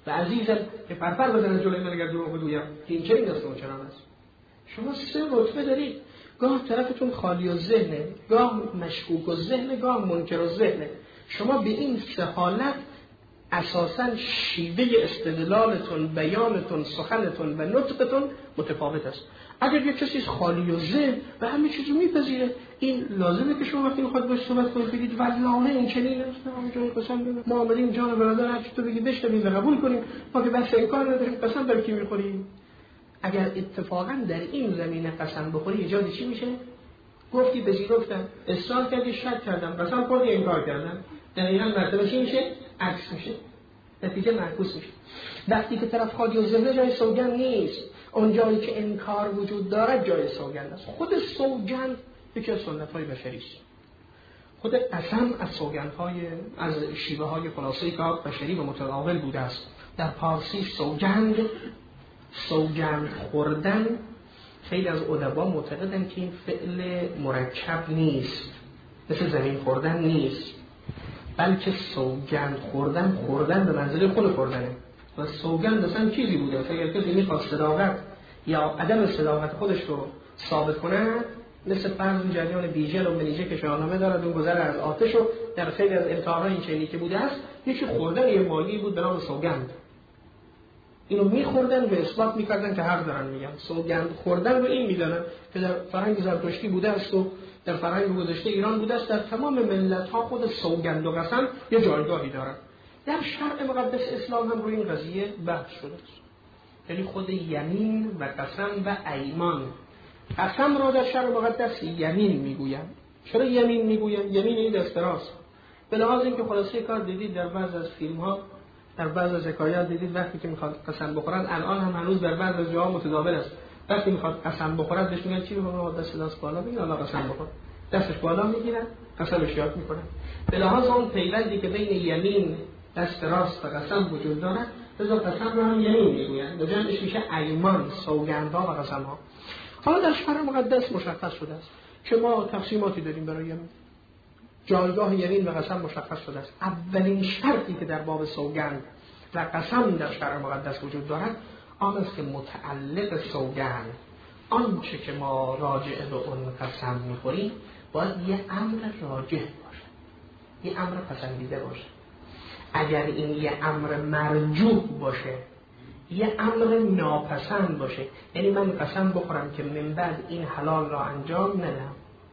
و عزیزم که پرپر بزنن جلوی من اگر دروغ بگویم که این چنین است و چنان است. شما سه رتبه دارید، گاه طرفتون خالی الذهنه، گاه مشکوک الذهنه، گاه منکر الذهنه. شما به این سه حالت اساساً شیوه استدلالتون، بیانتون، سخنتون و نطقتون متفاوت است. اگر یک کسی خالی الذهن و همه چیزو میپذیره، این لازمه که شما وقتی میخواد باش صحبت کنید بگید والله این چنین است، اونجا قسم بدیم ما آمدیم جان برادر هر چی تو بگی بشنویم و قبول کنیم، ما که بحث این کار نداریم، قسم بر کی میخوریم. اگر اتفاقا در این زمینه قسم بخوری ایجاد چی میشه؟ گفتی پذیرفتم، اصرار کردی شک کردم، قسم خوردی انکار کردم، دقیقاً مرتبه چی میشه؟ عکس میشه، نتیجه معکوس میشه. وقتی که طرف خالی الذهن جای سوگند نیست، اون جایی که انکار وجود دارد جای سوگند است. خود سوگند یکی از سنت‌های بشری است. خود قسم از سوگندهای از شیوه های خلاصه کار بشری و متداول بوده است. در پارسی سوگند، سوگند خوردن، خیلی از ادبا معتقدن که این فعل مرکب نیست، مثل زمین خوردن نیست، بلکه سوگند خوردن، خوردن به منزله خود خوردنه. و سوگند اصلا چیزی بوده که اگر کسی میخواست صداقت یا عدم صداقت خودش رو ثابت کنه، مثل فرض جریان بیژن و منیژه که شاهنامه دارد، اون گذر از آتش و در خیلی از امتحان‌های این چنینی که بوده است، یکی خوردن یه مالی بود به نام سوگند. اینو میخوردن و اثبات میکردن که حق دارن میگن. سوگند خوردن رو این میدانن که در فرهنگ زرتشتی بوده است و در فرهنگ گذشته ایران بوده است. در تمام ملت ها خود سوگند و قسم یه جایگاهی دارن. در شرع مقدس اسلام هم روی این قضیه بحث شده است. یعنی خود یمین و قسم و ایمان. قسم رو در شرع مقدس یمین میگوین. چرا یمین میگوین؟ یمین این دست راست. به لحاظ اینکه خلاصه کار دیدید در بعض از فیلم ها، در بعض از حکایات دیدید وقتی که میخواد قسم بخورن، الان هم هنوز در بعض از جاها متداول است، وقتی میخواد قسم بخورد بهش میگن چی بخوره؟ دست دست بالا بگیر الله قسم بخور. دستش بالا میگیرن، قسمش یاد میکنن. به لحاظ اون پیوندی که بین یمین دست راست و قسم وجود دارد، لذا قسم رو هم یمین میگوین. به جمعش میشه ایمان، سوگندها و قسمها. حالا در شرع مقدس مشخص شده است که ما تقسیماتی داریم برای یمین. جایگاه یمین و قسم مشخص شده است. اولین شرطی که در باب سوگند و قسم در شرع مقدس وجود دارد آن است که متعلق سوگند، آنچه که ما راجع به اون قسم میخوریم باید یه امر راجح باشه، یه امر پسندیده باشه. اگر این یه امر مرجوح باشه، یه امر ناپسند باشه، یعنی من قسم بخورم که من بعد این حلال را انجام ندم،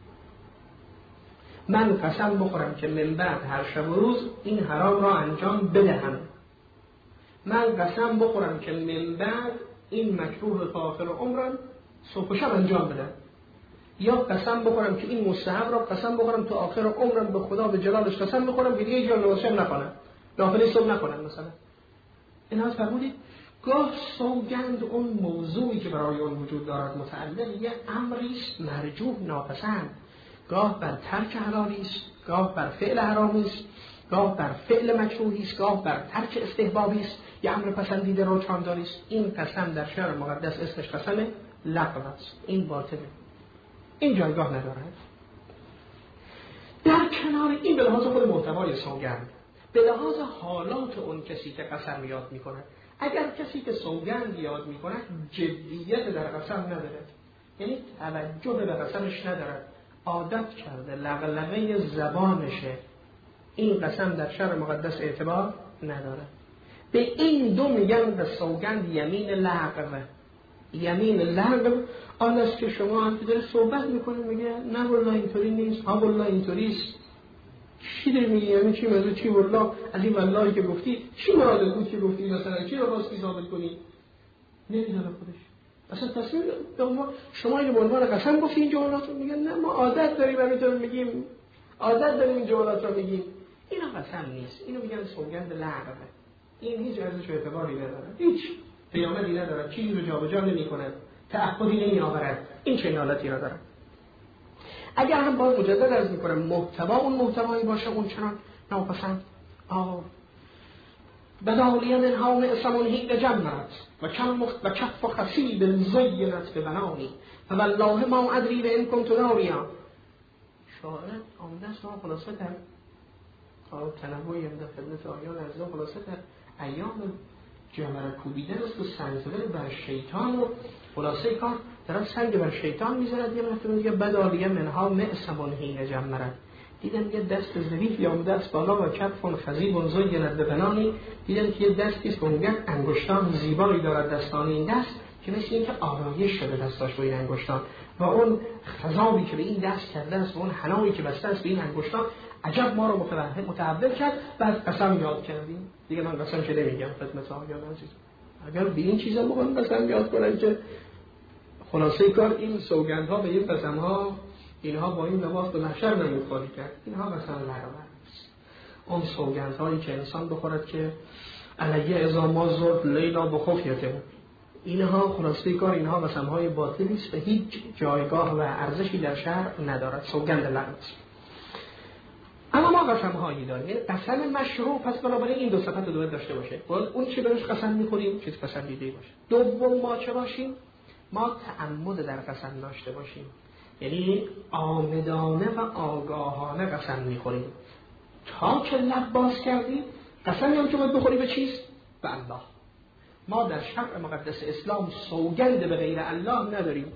من قسم بخورم که من بعد هر شب و روز این حرام را انجام بدهم، من قسم بخورم که من بعد این مکروه تا آخر عمرم صبح و شب انجام بدم، یا قسم بخورم که این مستحب را قسم بخورم تا آخر عمرم به خدا به جلالش قسم بخورم که دیگه هیچ نماز شب نخونم، نافله صبح نخونم مثلا. اینا فرمودید گاه سوگند اون موضوعی که برای اون وجود دارد متعلق یه امری است مرجوح ناپسند، گاه بر ترک حلالی است، گاه بر فعل حرامی است، گاه بر فعل مکروهی است، گاه بر ترک استحبابی است، یه امر پسندیده رو چانداری است. این قسم در شرع مقدس اسمش قسم لغو است. این باطله، این جایگاه ندارد. در کنار این به لحاظ خود محتوای سوگند، به لحاظ حالات اون کسی که قسم یاد میکنه، اگر کسی که سوگند یاد میکنه جدیت در قسم نداره، یعنی توجه به قسمش ندارد، عادت کرده لغلغه زبانشه، این قسم در شرع مقدس اعتبار نداره. به این دو میگن به سوگند یمین لغو. یمین لغو آن است که شما هم که داره صحبت میکنه میگه نه والله اینطوری نیست، ها والله اینطوریست. چی داری میگی؟ یعنی چی موضوع؟ چی والله؟ از این والله که گفتی چی مراد بود که گفتی؟ مثلا چی رو خواستی ثابت کنی؟ نمیدونه خودش. اصلا تصمیم شما اینو به عنوان قسم گفتی این جملات رو میگن نه ما عادت داریم همینطور میگیم، عادت داریم این جملات رو میگیم. اینا قسم نیست، اینو میگن سوگند لغوه. این هیچ ارزش و اعتباری نداره، هیچ پیامدی نداره، چیزی رو جابجا نمیکنه، تعهدی نمیآورد. این چه حالتی را داره؟ اگر هم باز مجدد عرض میکنم محتوا اون محتوایی باشه اون چنان ناپسند. آه بدالیان الهام اسمون هیل جمرت و کم و کف و خسیب زینت به بنانی و والله ما ادری به این کنت داریا. شاعر آمده است ما خلاصه در تنوعی هم در خدمت آیان عزیزان خلاصه در ایام جمره کوبیدن است و سنگ زدن بر شیطان و خلاصه کار طرف سنگ بر شیطان میزند. یه مرتبه میگه بدالیه منها معصمون حین جمره، دیدن یه دست ظریف یا دست بالا و کفون خزیب زیند ببنانی، دیدن که یه دستی است که اونگه انگشتان زیبایی دارد دستان این دست که مثل این که آرایش شده دستاش با این انگشتان و اون خضابی که به این دست کرده است و اون حنایی که بسته است به این انگشتان عجب ما رو متعبد کرد. بعد قسم یاد کردیم. دیگه من قسم که نمیگم خدمت آقایان عزیز، اگر به این چیزا بخوام قسم یاد کنن که خلاصه کار این سوگندها به این قسمها اینها با این لباس به محشر نمیخوری کرد. اینها مثلا لرمت اون سوگندهایی که انسان بخورد که علیه ازا ما زرد لیلا بخفیته، اینها خلاصه کار اینها قسمهای باطلی است و هیچ جایگاه و ارزشی در شرع ندارد. سوگند لعنت. اما ما قسمهایی داریم، قسم مشروع، پس بنابراین این دو صفت رو باید داشته باشه. اون چی بهش قسم میخوریم چیز پسندیده باشه. دوم ما چه باشیم؟ ما تعمد در قسم داشته باشیم، یعنی آمدانه و آگاهانه قسم میخوریم. تا که لب باز کردیم قسمی هم که باید بخوری به چیز؟ به الله. ما در شرع مقدس اسلام سوگند به غیر الله نداریم.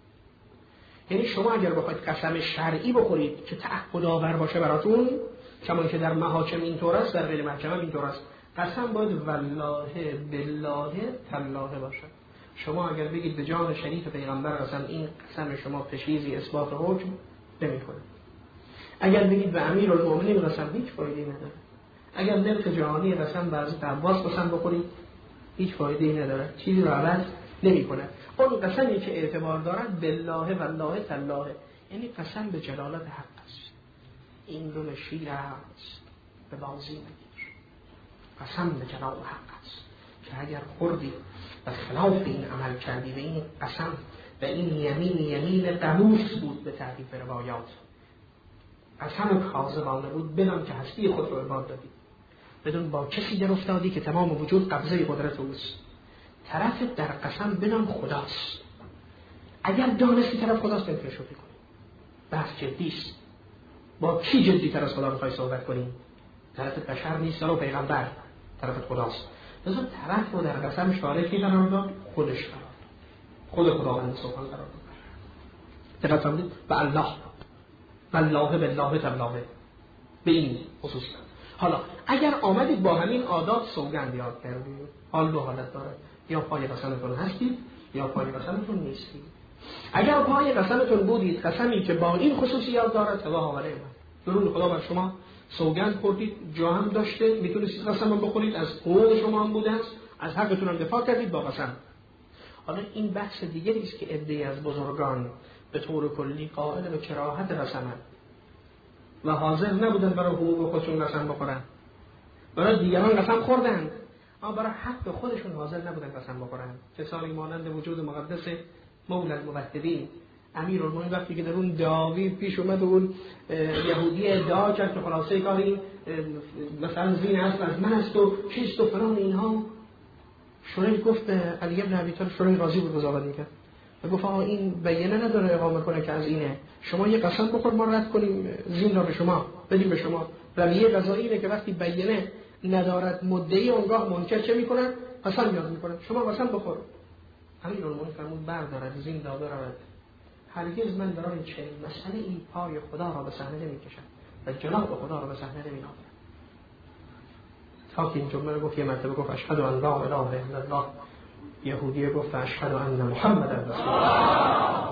یعنی شما اگر بخواید قسم شرعی بخورید که تعهد آور باشه براتون، چون که در محاکم اینطور است، در غیر محکمه اینطور است، قسم باید والله بالله تالله باشه. شما اگر بگید به جان شریف پیغمبر قسم، این قسم شما پشیزی اثبات حکم نمی‌کنه. اگر بگید به امیرالمومنین قسم، هیچ فایده‌ای نداره. اگر نرخ جهانی قسم به حضرت عباس قسم بخورید، هیچ فایده‌ای نداره، چیزی رو عوض نمی‌کنه. اون قسمی که اعتبار دارد بالله والله تالله، یعنی قسم به جلالت حق است. این دون شیر است به بازی نگیر. قسم به جلال حق است که اگر خوردی و خلاف این عمل کردی و این قسم و این یمین یمین قموس بود به تعریف روایات، قسم کاذبانه بود، بدان که هستی خود رو عباد دادی، بدون با کسی در افتادی که تمام وجود قبضه قدرت اوست. طرف در قسم بدان خداست. اگر دانستی طرف خداست نمیتونی شوخی کنی. بحث جدیست. با کی جدی تر از خدا میخوای صحبت کنی؟ طرف بشر نیست و پیغمبر، طرف خداست. لذا طرف رو در قسم شارکی قرار داد، خودش قرار داد، خود خداوند سبحان قرار داد. دقت فرمودید؟ و الله والله بالله تالله به این خصوص. حالا اگر آمدید با همین عادات سوگند یاد کردید، حال دو حالت داره، یا پای قسمتون هستید یا پای قسمتون نیستید. اگر پای قسمتون بودید، قسمی که با این خصوصیات داره، تباه آوره درون خدا بر شما سوگند خوردید، جا هم داشته، میتونستید قسم هم بخورید، از حقوق شما هم بوده است، از حقتون هم دفاع کردید با قسم. حالا این بحث دیگری است که عده‌ای از بزرگان به طور کلی قائل به کراهت قسمند و حاضر نبودن برای حقوق خودشون قسم بخورن. برای دیگران قسم خوردند، اما برای حق خودشون حاضر نبودن قسم بخورن. کسانی مانند وجود مقدس مولا الموحدین امیرالمومنین، وقتی که در اون دعاوی پیش اومد و اون یهودی ادعا کرد که خلاصه کاری مثلا زین است از من است و چیست و فلان اینها، شریح گفت علی ابن ابی طالب، شریح راضی بود قضاوت میکرد و گفت آقا این بیانه نداره اقامه کنه که از اینه، شما یه قسم بخور ما رد کنیم زین را به شما بدیم به شما. رویه قضایی اینه که وقتی بیانه ندارد مدعی اونگاه منکر چه میکنن؟ قسم یاد میکنن. شما قسم بخور. امیرالمومنین فرمود بردارد زین داده رود. هرگز من برای چنین مسئله این پای خدا را به صحنه نمیکشم و جناب خدا را به صحنه نمیآورم. تا که این جمله گفت، یه مرتبه گفت اشهد ان لا اله الا الله، یهودی گفت اشهد ان محمد رسول الله.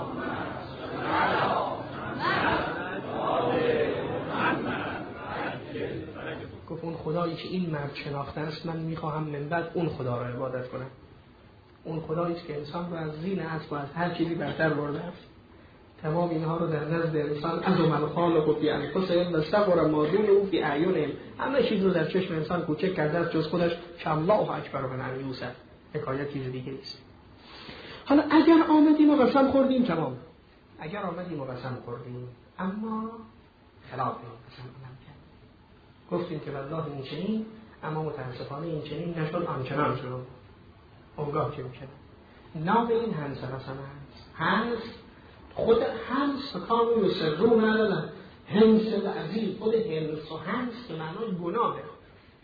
گفت اون خدایی که این مرد شناخته است، من میخواهم من بعد اون خدا را عبادت کنم. اون خدایی که انسان رو از زین اسب و از هر چیزی برتر برده است. تمام اینها رو در نزد انسان از من خالق فی انفسهم و صغر ما دونه فی اعینهم، همه چیز رو در چشم انسان کوچک کرده است جز خودش، که الله اکبر من ان یوسف. حکایت چیز دیگه نیست. حالا اگر آمدیم و قسم خوردیم تمام، اگر آمدیم و قسم خوردیم اما خلاف این قسم عمل کردیم، گفتیم که والله این چنین، اما متاسفانه این چنین نشد، آنچنان شد. اونگاه چه میشه؟ نام این هنس قسم هست. هنس خود هنس کامو یسرون ندادن، هنس و عزیز، خود هنس و هنس که معنای گناهه.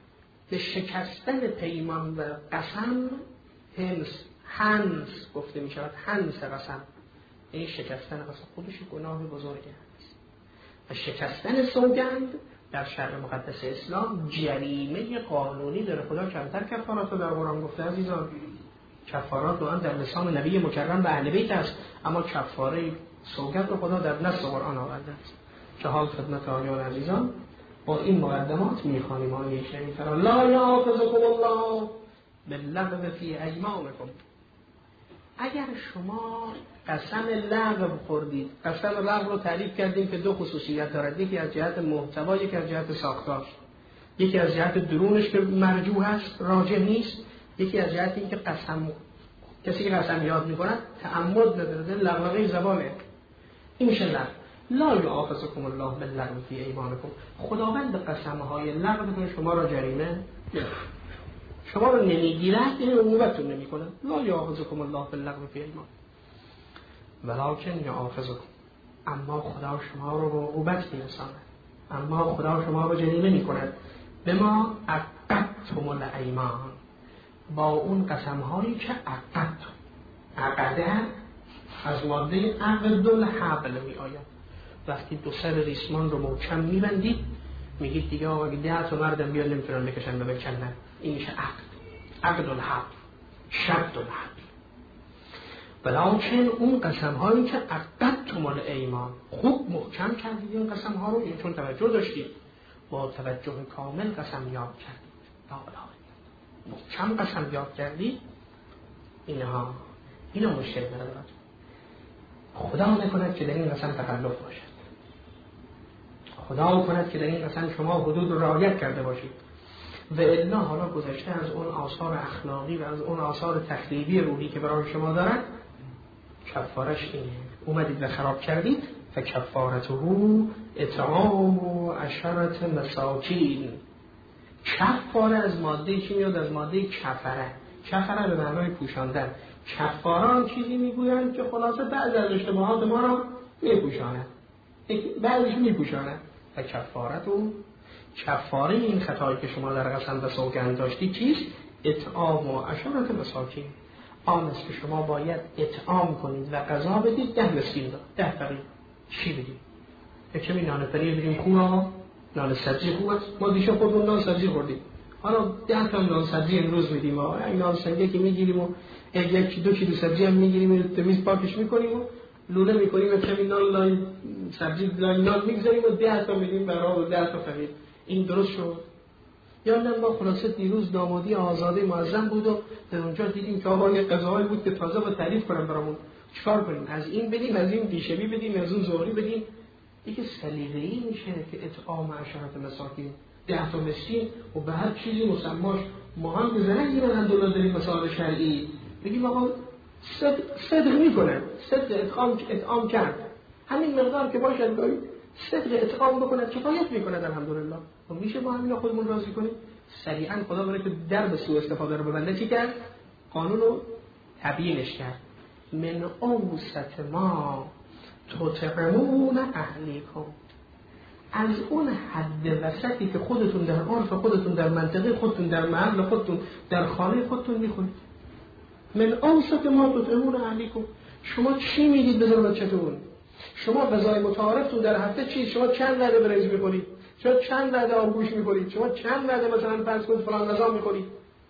به شکستن پیمان و قسم هنس هنس گفته می شود. هنس قسم این شکستن قسم خودش گناه بزرگی است و شکستن سوگند در شرع مقدس اسلام جریمه قانونی داره. خدا کمتر کفارات رو در قرآن گفته عزیزان. کفارات دوان در لسان نبی مکرم و اهل بیت است، اما کفاره سوگند رو خدا در نص قرآن آورده است. که حال خدمت آقایان عزیزان با این مقدمات میخوانیم آیه شریفه را. لا یاخذکم الله باللغو فی ایمانکم. اگر شما قسم لغو خوردید، قسم لغو رو تعریف کردیم که دو خصوصیت دارد، یکی از جهت محتوا، یکی از جهت ساختار. یکی از جهت درونش که مرجوح است، راجع نیست، یکی از جهت اینکه قسم کسی که قسم یاد می‌کند تعمد نداره، لغوه زبانه. این میشه لغو. لا یؤاخذکم الله باللغو فی ایمانکم. خداوند قسم‌های لغو شما را جریمه شما رو نمیگیرد، این عقوبتون نمیکنه. لا یؤاخذکم الله باللغو فی ایمان ولکن یؤاخذکم، اما خدا شما رو به عقوبت میرساند، اما خدا شما رو جریمه میکند به ما عقدتم الایمان، با اون قسم‌هایی که عقدتم. عقده از ماده عقد الحبل می آید. وقتی دو سر ریسمان رو محکم میبندید میگید دیگه آقا ده تا مردم بیان نمیتونن بکشن و بکنن، این میشه عقد. عقد الحبل، شد الحبل. ولیکن اون قسم هایی که عقدتم الایمان، خوب محکم کردید این قسم ها رو، چون توجه داشتید، با توجه کامل قسم یاد کردید، محکم قسم یاد کردید، اینها اینا مشکل داره. خدا نکند که در این قسم تخلف باشد، خدا کند که در این قسم شما حدود رو رعایت کرده باشید. و الا حالا گذشته از اون آثار اخلاقی و از اون آثار تخریبی روحی که برای شما دارد، کفارش اینه. اومدید و خراب کردید، فکفارته اطعام عشرة مساکین. کفاره از ماده چی میاد؟ از ماده کفره. کفره به معنای پوشاندن. کفاران چیزی میگویند که خلاصه بعض از اشتباهات ما را میپوشاند، بعضیش میپوشاند. و کفارت و کفاره این خطایی که شما در قسم و سوگند داشتی چیست؟ اطعام و عشرة مساکین. آن است که شما باید اطعام کنید و غذا بدید ده مسکین را، ده فقیر. چی بدید؟ یک کمی نان پنیر بدیم خوب آقا، نان سبزی خوب است. ما دیشب خودمون نان سبزی خوردیم، حالا ده تا نان سبزی امروز میدیم. آقا این نان سبزی که میگیریم و یک دو کیلو سبزی هم میگیریم، تمیز پاکش میکنیم و لوله میکنیم و کمی نان لای سبزی لای نان میگذاریم و ده تا میدیم برای ده تا فقیر. این درست شد؟ یا نه ما خلاصه دیروز دامادی آزاده معظم بود و در اونجا دیدیم که آقا یه غذاهایی بود که تازه با تعریف کنم برامون، چیکار کنیم؟ از این بدیم، از این دیشبی بدیم، از اون ظهری بدیم. دیگه سلیقه‌ای میشه که اطعام عشرة مساکین، ده تا مسکین و به هر چیزی مسماش. ما هم که زنگ گیرن الحمدلله داریم مسائل شرعی، بگیم آقا صدق, صدق میکنه، صدق اطعام اطعام کرد، همین مقدار که باشد گاهی صدق اطعام بکند کفایت میکند الحمدلله. و میشه با همینا خودمون راضی کنیم. سریعا خدا برای که در به سوء استفاده رو ببنده چی کرد؟ قانون رو تبیینش کرد. من اوسط ما تطعمون اهلیکم، از اون حد وسطی که خودتون در عرف خودتون، در منطقه خودتون، در محل خودتون، در خانه خودتون میخورید. من اوسط ما تطعمون اهلیکم، شما چی میدید به بچه‌تون؟ شما غذای متعارفتون در هفته چی؟ شما چند وعده برنج میخورید؟ شما چند وعده آبگوش میخورید؟ شما چند وعده مثلا فرض کنید فلان غذا میخورید؟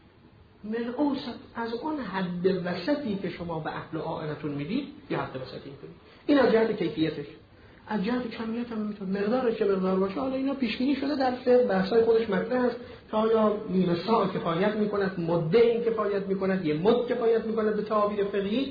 من اوسط، از اون حد وسطی که شما به اهل عائلتون میدید یه حد وسطی میکنید. این از جهت کیفیتش. از جهت کمیت هم میتونه مقدارش چه مقدار باشه. حالا اینا پیش بینی شده در فقه، بحثای خودش مطرح است که آیا نیمه ساعت کفایت میکند، مده این کفایت میکند، یه مد کفایت میکند به تعابیر فقهی.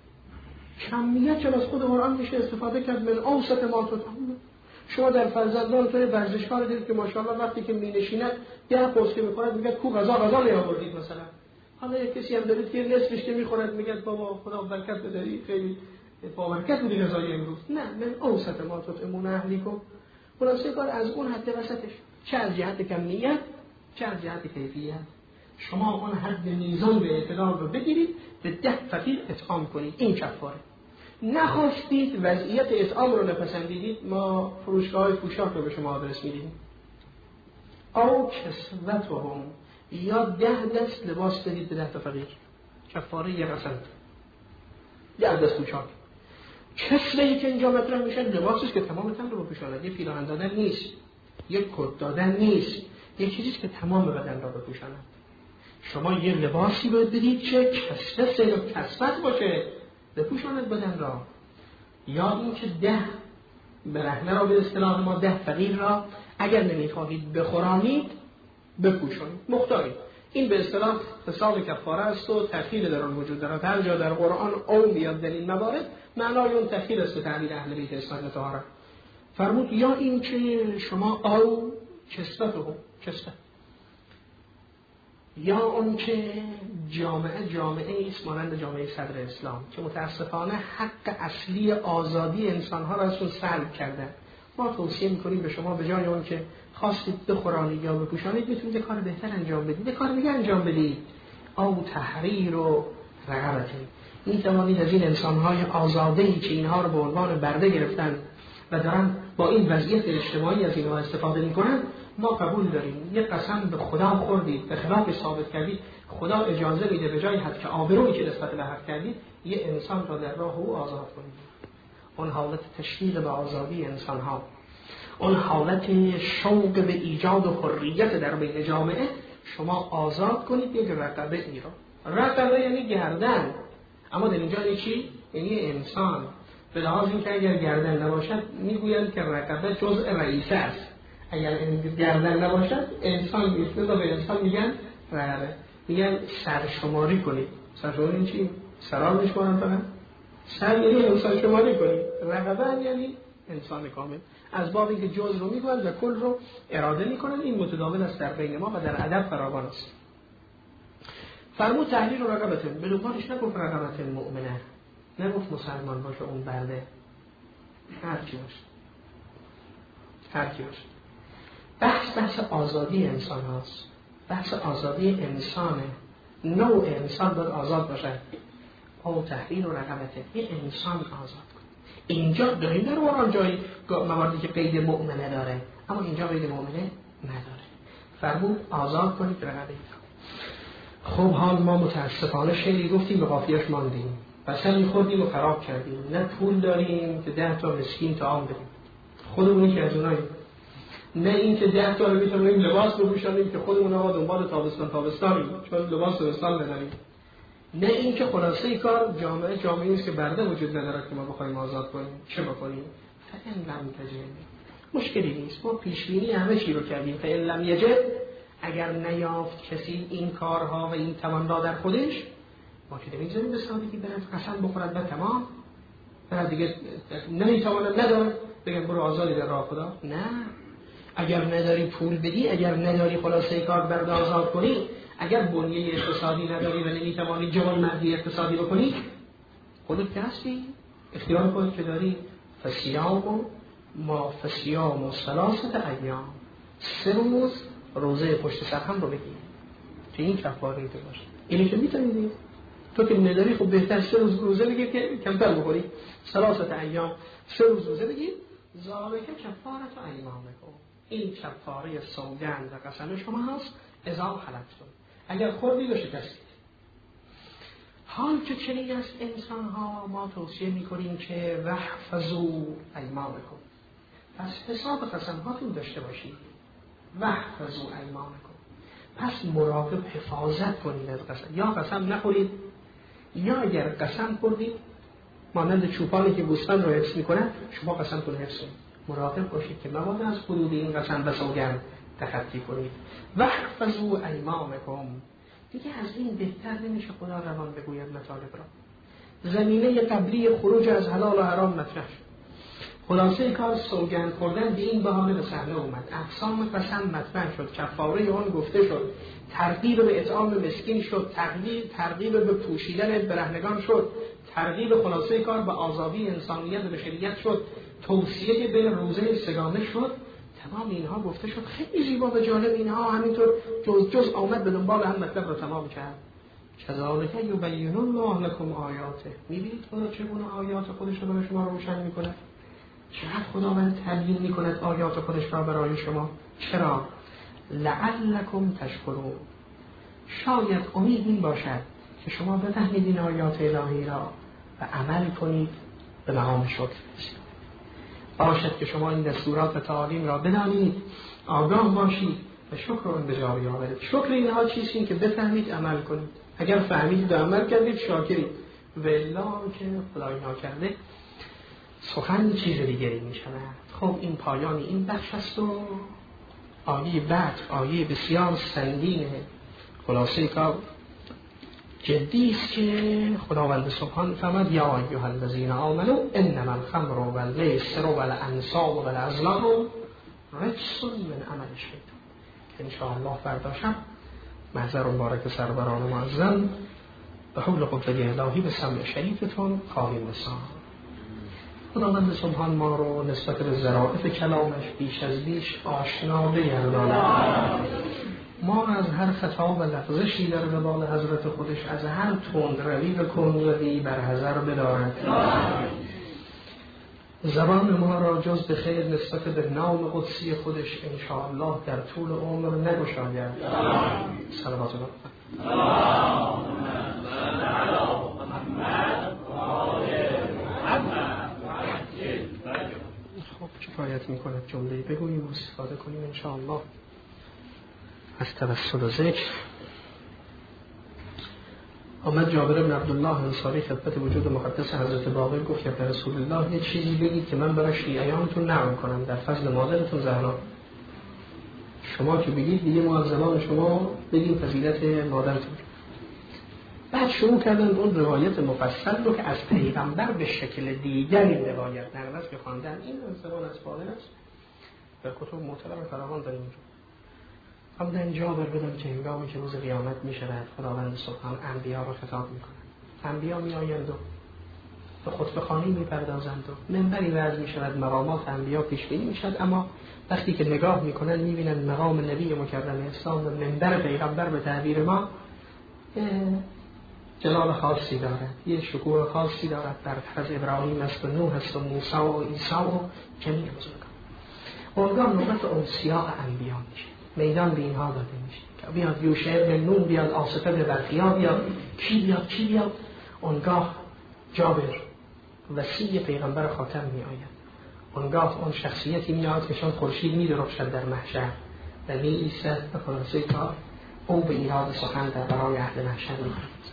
کمیت چون از خود قرآن میشه استفاده کرد. من اوسط ما تطعمون. شما در فرزندانتون ورزشکار دیدید که ماشاءالله وقتی که مینشینه یه پوسکه میخورد میگه کو غذا غذا نیاوردید مثلا. حالا یک کسی هم دارید که نصفش که میخورد میگه بابا خدا برکت بده، خیلی با برکت بودی غذای امروز. نه، من اوسط ما تطعمون اهلیکم. خلاصه کار از اون حد وسطش، چه از جهت کمیت چه از جهت کیفیت. شما اون حد میزان به اعتدال رو بگیرید، به ده فقیر اطعام کنید. این کفاره. نخواستید وضعیت اطعام رو نپسندیدید، ما فروشگاه پوشاک رو به شما آدرس میدیم. او کسوتهم، یا ده دست لباس بدید به ده تا فقیر، کفاره یه قسم. ده دست کوچاک. کسری که اینجا مطرح میشه لباسیست که تمام تن رو بپوشاند، یه پیراهن دادن نیست، یه کت دادن نیست، یه چیزیست که تمام بدن را بپوشاند. شما یه لباسی باید بدید که کسوت سیل کسوت باشه، بپوشاند بدن را. یا این که ده برهنه را به اصطلاح ما ده فقیر را اگر نمیخواهید بخورانید بپوشانید، مختارید. این به اصطلاح حساب کفاره است و تخیل در آن وجود دارد. هر جا در قرآن اون بیاد در این موارد معنای اون تخیل است به تعبیر اهل بیت اسماعیل طاهر. فرمود یا این که شما او کسوت هم کسوت، یا اون که جامعه جامعه است مانند جامعه صدر اسلام که متاسفانه حق اصلی آزادی انسانها را ازشون سلب کردن. ما توصیه میکنیم به شما به جای اون که خواستید بخورانید یا بپوشانید میتونید کار بهتر انجام بدید، کار دیگه انجام بدید. او تحریر و رقبته، این توانید از این انسانهای آزادهی که اینها رو به عنوان برده گرفتن و دارن با این وضعیت اجتماعی از اینها استفاده میکنن، ما قبول داریم. یه قسم به خدا خوردید، به خلاف ثابت کردید، خدا اجازه میده به جای حد که آبرویی که نسبت به حق کردید یه انسان را در راه او آزاد کنید. اون حالت تشویق به آزادی انسان ها، اون حالت شوق به ایجاد و حریت در بین جامعه، شما آزاد کنید یک رقبه ای را. رقبه یعنی گردن، اما در اینجا یعنی چی؟ یعنی انسان. به لحاظ این که اگر گردن نباشد میگویند که رقبه جزء رئیسه است، اگر گردن نباشد انسان نیست. مثلا به انسان میگن رقبه، میگن سرشماری کنید. سرشماری این چی؟ سرار میشمارن فقط؟ سر یعنی انسان شماری کنید، رقبه یعنی انسان کامل. از باب اینکه جز رو میگویند و کل رو اراده میکنند. این متداول است در بین ما و در ادب فراوان است. فرمود تحریر و رقبته، به لغاتش نگفت رقبت مؤمنه، نگفت مسلمان باشه اون برده، هر کی باشه، هر کی باشه. بحث بحث آزادی انسان هاست، بحث آزادی انسانه. نوع انسان باید آزاد باشه. او تحریر و رقبته، یه انسان آزاد کن. اینجا داریم در قرآن جایی مواردی که قید مؤمنه داره، اما اینجا قید مؤمنه نداره. فرمود آزاد کنید رقبه. خب حال ما متاسفانه شعری گفتیم به قافیه‌اش ماندیم، بسنی خوردیم و خراب کردیم. نه پول داریم که ده تا مسکین طعام بدیم، خودمونی که از اونایی، نه این که ده تا رو بتونیم لباس بپوشانیم که خودمون آقا دنبال تابستان تابستانیم چون لباس تابستان نداریم، نه این که خلاصه کار جامعه جامعه است که برده وجود نداره که ما بخوایم آزاد کنیم. چه بکنیم؟ فإن لم تجد، مشکلی نیست، ما پیش بینی همه چی رو کردیم. فإن لم یجد، اگر نیافت کسی این کارها و این توان را در خودش، ما که نمی‌ذاریم به سادگی برد قسم بخورد و تمام بعد دیگه نمیتواند نداره بگم برو آزادی در راه خدا. نه، اگر نداری پول بدی، اگر نداری خلاصه کار برد آزاد کنی، اگر بنیه اقتصادی نداری و نمیتوانی جوانمردی اقتصادی بکنی، خودت که هستی اختیار کنید که داری. فسیام ما فسیام و ثلاثه ایام، سه روز روزه پشت سر هم رو بگیر که این کفاره تو باشه. اینی که میتونید تو که نداری خب بهتر سه روز روزه بگیر که کمتر بخوری. ثلاثه ایام، سه روز روزه بگیر. ذالک کفاره ایمانکم، این کفاره سوگند و قسم شما هست. اذا حلفتم، اگر خوردی و شکستید. حال که چنین است انسان ها، ما توصیه میکنیم که وحفظوا ایمانکم، پس حساب قسم هاتون داشته باشید. وحفظوا ایمانکم، پس مراقب حفاظت کنید از قسم. یا قسم نخورید، یا اگر قسم خوردید مانند چوپانی که گوسفند رو حفظ میکنن، شما قسم کنید حفظ کنید. مراقب باشید که مبادا از حدود این قسم و سوگند تخطی کنید. وحفظوا ایمانکم، دیگه از این بهتر نمیشه خدا روان بگوید مطالب را. زمینه قبلی خروج از حلال و حرام مطرح شد. خلاصه کار سوگند خوردن به این بهانه به صحنه اومد. اقسام قسم مطرح شد، کفاره اون گفته شد، ترغیب به اطعام مسکین شد، ترغیب ترغیب به پوشیدن برهنگان شد، ترغیب خلاصه کار به آزادی انسانیت و بشریت شد، توصیه به روزه سگانه شد. تمام اینها گفته شد. خیلی زیبا به جالب اینها همینطور جز جز آمد به دنبال هم مطلب رو تمام کرد. کذالک یبین الله لکم آیاته، میبینید خدا چگونه آیات خودش رو برای شما روشن میکنه، چقدر خداوند تبیین میکند آیات خودش را برای شما. چرا؟ لعلکم تشکرون، شاید امید این باشد که شما بفهمید این آیات الهی را و عمل کنید به مقام شکر رسید. باشد که شما این دستورات تعالیم را بدانید، آگاه باشید و شکر را به جا بیاورید. شکر اینها چیزی که بفهمید عمل کنید. اگر فهمید و عمل کردید شاکرید، و الا که خدای ناکرده سخن چیز دیگری می شود. خب این پایانی این بخش است و آیه بعد آیه بسیار سنگینه. خلاصه کار جدی است که خداوند سبحان فرمود یا ایها الذین آمنوا انما الخمر والمیسر والانصاب والازلام رجس من عمل الشیطان. که ان شاء الله فردا شب محضر مبارک سروران معظم به حول قدرت الهی به سمع شریفتون خواهیم رساند. خداوند سبحان ما رو نسبت به ظرافت کلامش بیش از بیش آشنا بگرداند. ما از هر خطا و لغزشی در قبال حضرت خودش از هر تندروی و کندروی بر حذر بدارد. زبان ما را جز به خیر نسبت به نام قدسی خودش انشاءالله در طول عمر نگشاید. صلوات الله. خب کفایت میکنه جمله بگوییم و استفاده کنیم انشاءالله از توسل و ذکر. آمد جابر بن عبدالله انصاری خدمت وجود مقدس حضرت باقر گفت یا رسول الله یه چیزی بگید که من برای شیعیانتون نقل کنم در فضل مادرتون زهرا. شما که بگید دیگه ما از زبان شما بگیم فضیلت مادرتون. بعد شروع کردن اون روایت مفصل رو که از پیغمبر به شکل دیگری روایت نقل است که خواندن. این زبان از باقر است در کتب معتبر فراوان داریم. اما در اینجا بر بدم که هنگامی که روز قیامت می شود خداوند سبحان انبیا را خطاب می کند. انبیا می آیند و به خطبه خوانی می پردازند و منبری وضع می شود، مقامات انبیا پیش بینی می شود. اما وقتی که نگاه می کنند می بینند مقام نبی مکرم اسلام و منبر پیغمبر به تعبیر ما جلال خاصی دارد، یه شکوه خاصی دارد. در از ابراهیم است و نوح است و موسی و عیسی و جمیع بزرگان. اونگاه نوبت انسیاء انبیا میشه، میدان به اینها داده میشه که بیاد یوشع بن نون بیاد، آصفه به برخیا بیاد، کی بیاد کی بیاد. اونگاه جابر وصی پیغمبر خاتم می آید. اونگاه اون شخصیتی می آید که چون خورشید می درخشد در محشر و می ایستد به خلاصه کار او به ایراد سخن در برای اهل محشر می آید.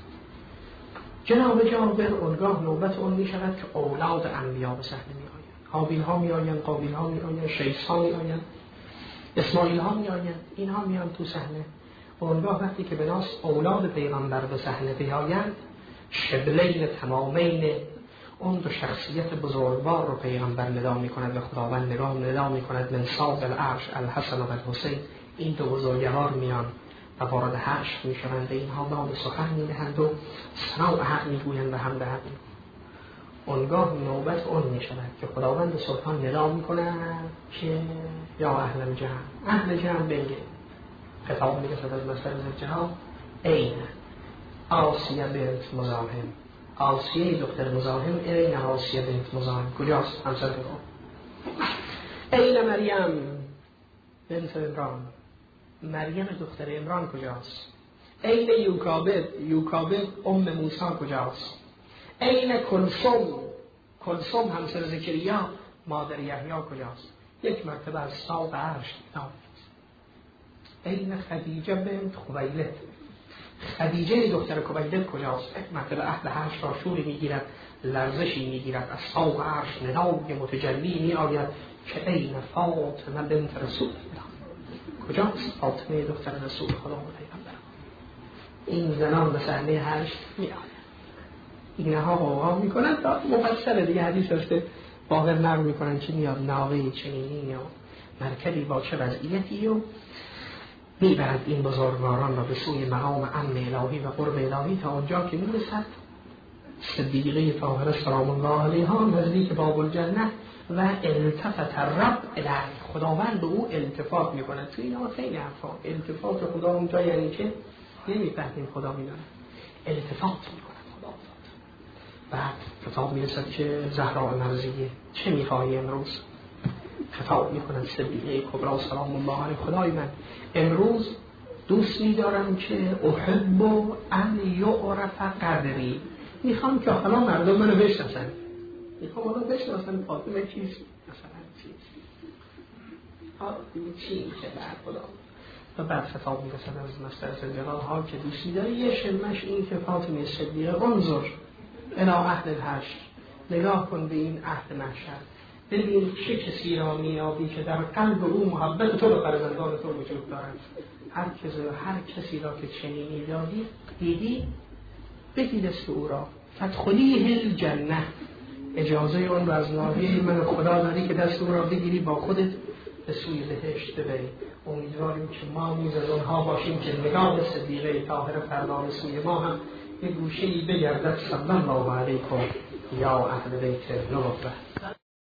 جناب جابر اونگاه نوبت اون می شود که اولاد انبیا به صحنه می آید. حابیل ها می آیند، قابیل ها می آیند، شیس ها می آیند، اسماعیل ها می آیند. اینها می آیند تو صحنه. اونگاه وقتی که به ناس اولاد پیغمبر به صحنه بیایند، شبلین تمامین اون دو شخصیت بزرگوار رو پیغمبر ندا می کند و خداوند نگاه ندا می کند من صاحب العرش الحسن و الحسین. این دو بزرگوار میان و وارد حشر می شوند. اینها نام سخن می دهند و ثنا و حق می گویند و هم به حق می گویند. اونگاه نوبت اون می شود که خداوند سبحان ندا می کند که یا اهل جمع، اهل جمع بگه. خطاب می رسد از مصدر زجرها این آسیه بنت مزاحم. آسیه دختر مزاحم این آسیه بنت مزاحم کجاست؟ همسر بگو. این مریم بنت عمران، مریم دختر عمران کجاست؟ این یوکابد، یوکابد ام موسی کجاست؟ این کلثوم، کلثوم همسر زکریا مادر یحیی کجاست؟ یک مرتبه از ساق عرش نام. این خدیجه بنت خویلد، خدیجه دختر خویلد کجاست؟ یک مرتبه اهل حشر را شوری میگیرد، لرزشی میگیرد، از ساق عرش ندای متجلی می آید که این فاطمه بنت رسول الله کجاست؟ فاطمه دختر رسول خدا و پیغمبر. این زنان به صحنه حشر می آید. اینها قوقا می کنند تا مفصل دیگه حدیث هسته باقر نقل می کنند که میاد ناقه چنینی یا مرکبی با چه وضعیتی و می برد این بزرگواران را به سوی مقام امن الهی و قرب الهی تا آنجا که می رسد صدیقه طاهره سلام الله علیها نزدیک باب الجنه و التفت رب الیه، خداوند به او التفات می کند. توی اینها خیلی حرفا التفات خدا اونجا یعنی چه؟ نمی فهمیم خدا می داند التفات می کند خدا. بعد خطاب می رسد که زهرا مرضیه چه می خواهی امروز؟ خطاب می کند صدیقه کبرا سلام الله علیه خدای من امروز دوست می‌دارم که احب ان یعرف قدری، میخوام که حالا مردم منو بشناسن، میخوام حالا بشناسن فاطمه چیست، مثلا چیست، ها چی میشه در خدا. و بعد خطاب میرسد از مستر جلال ها که دوستی داره یه شلمش این که فاطمه صدیقه انظر الی اهل الحشر، نگاه کن به این اهل محشر، ببین چه کسی را میابی که در قلب او محبت تو به فرزندان تو وجود دارد. هر کسی را هر کسی را که چنینی دادی دیدی بگی دست او را تدخلیه الجنه، اجازه اون رو از ناحیه من خدا داری که دست او را بگیری با خودت به سوی بهشت ببری. امیدواریم که ما نیز از اونها باشیم که نگاه صدیقه طاهره فردا سوی ما هم یه گوشه‌ای بگردد. صلی الله علیکم یا اهل بیت نبوة.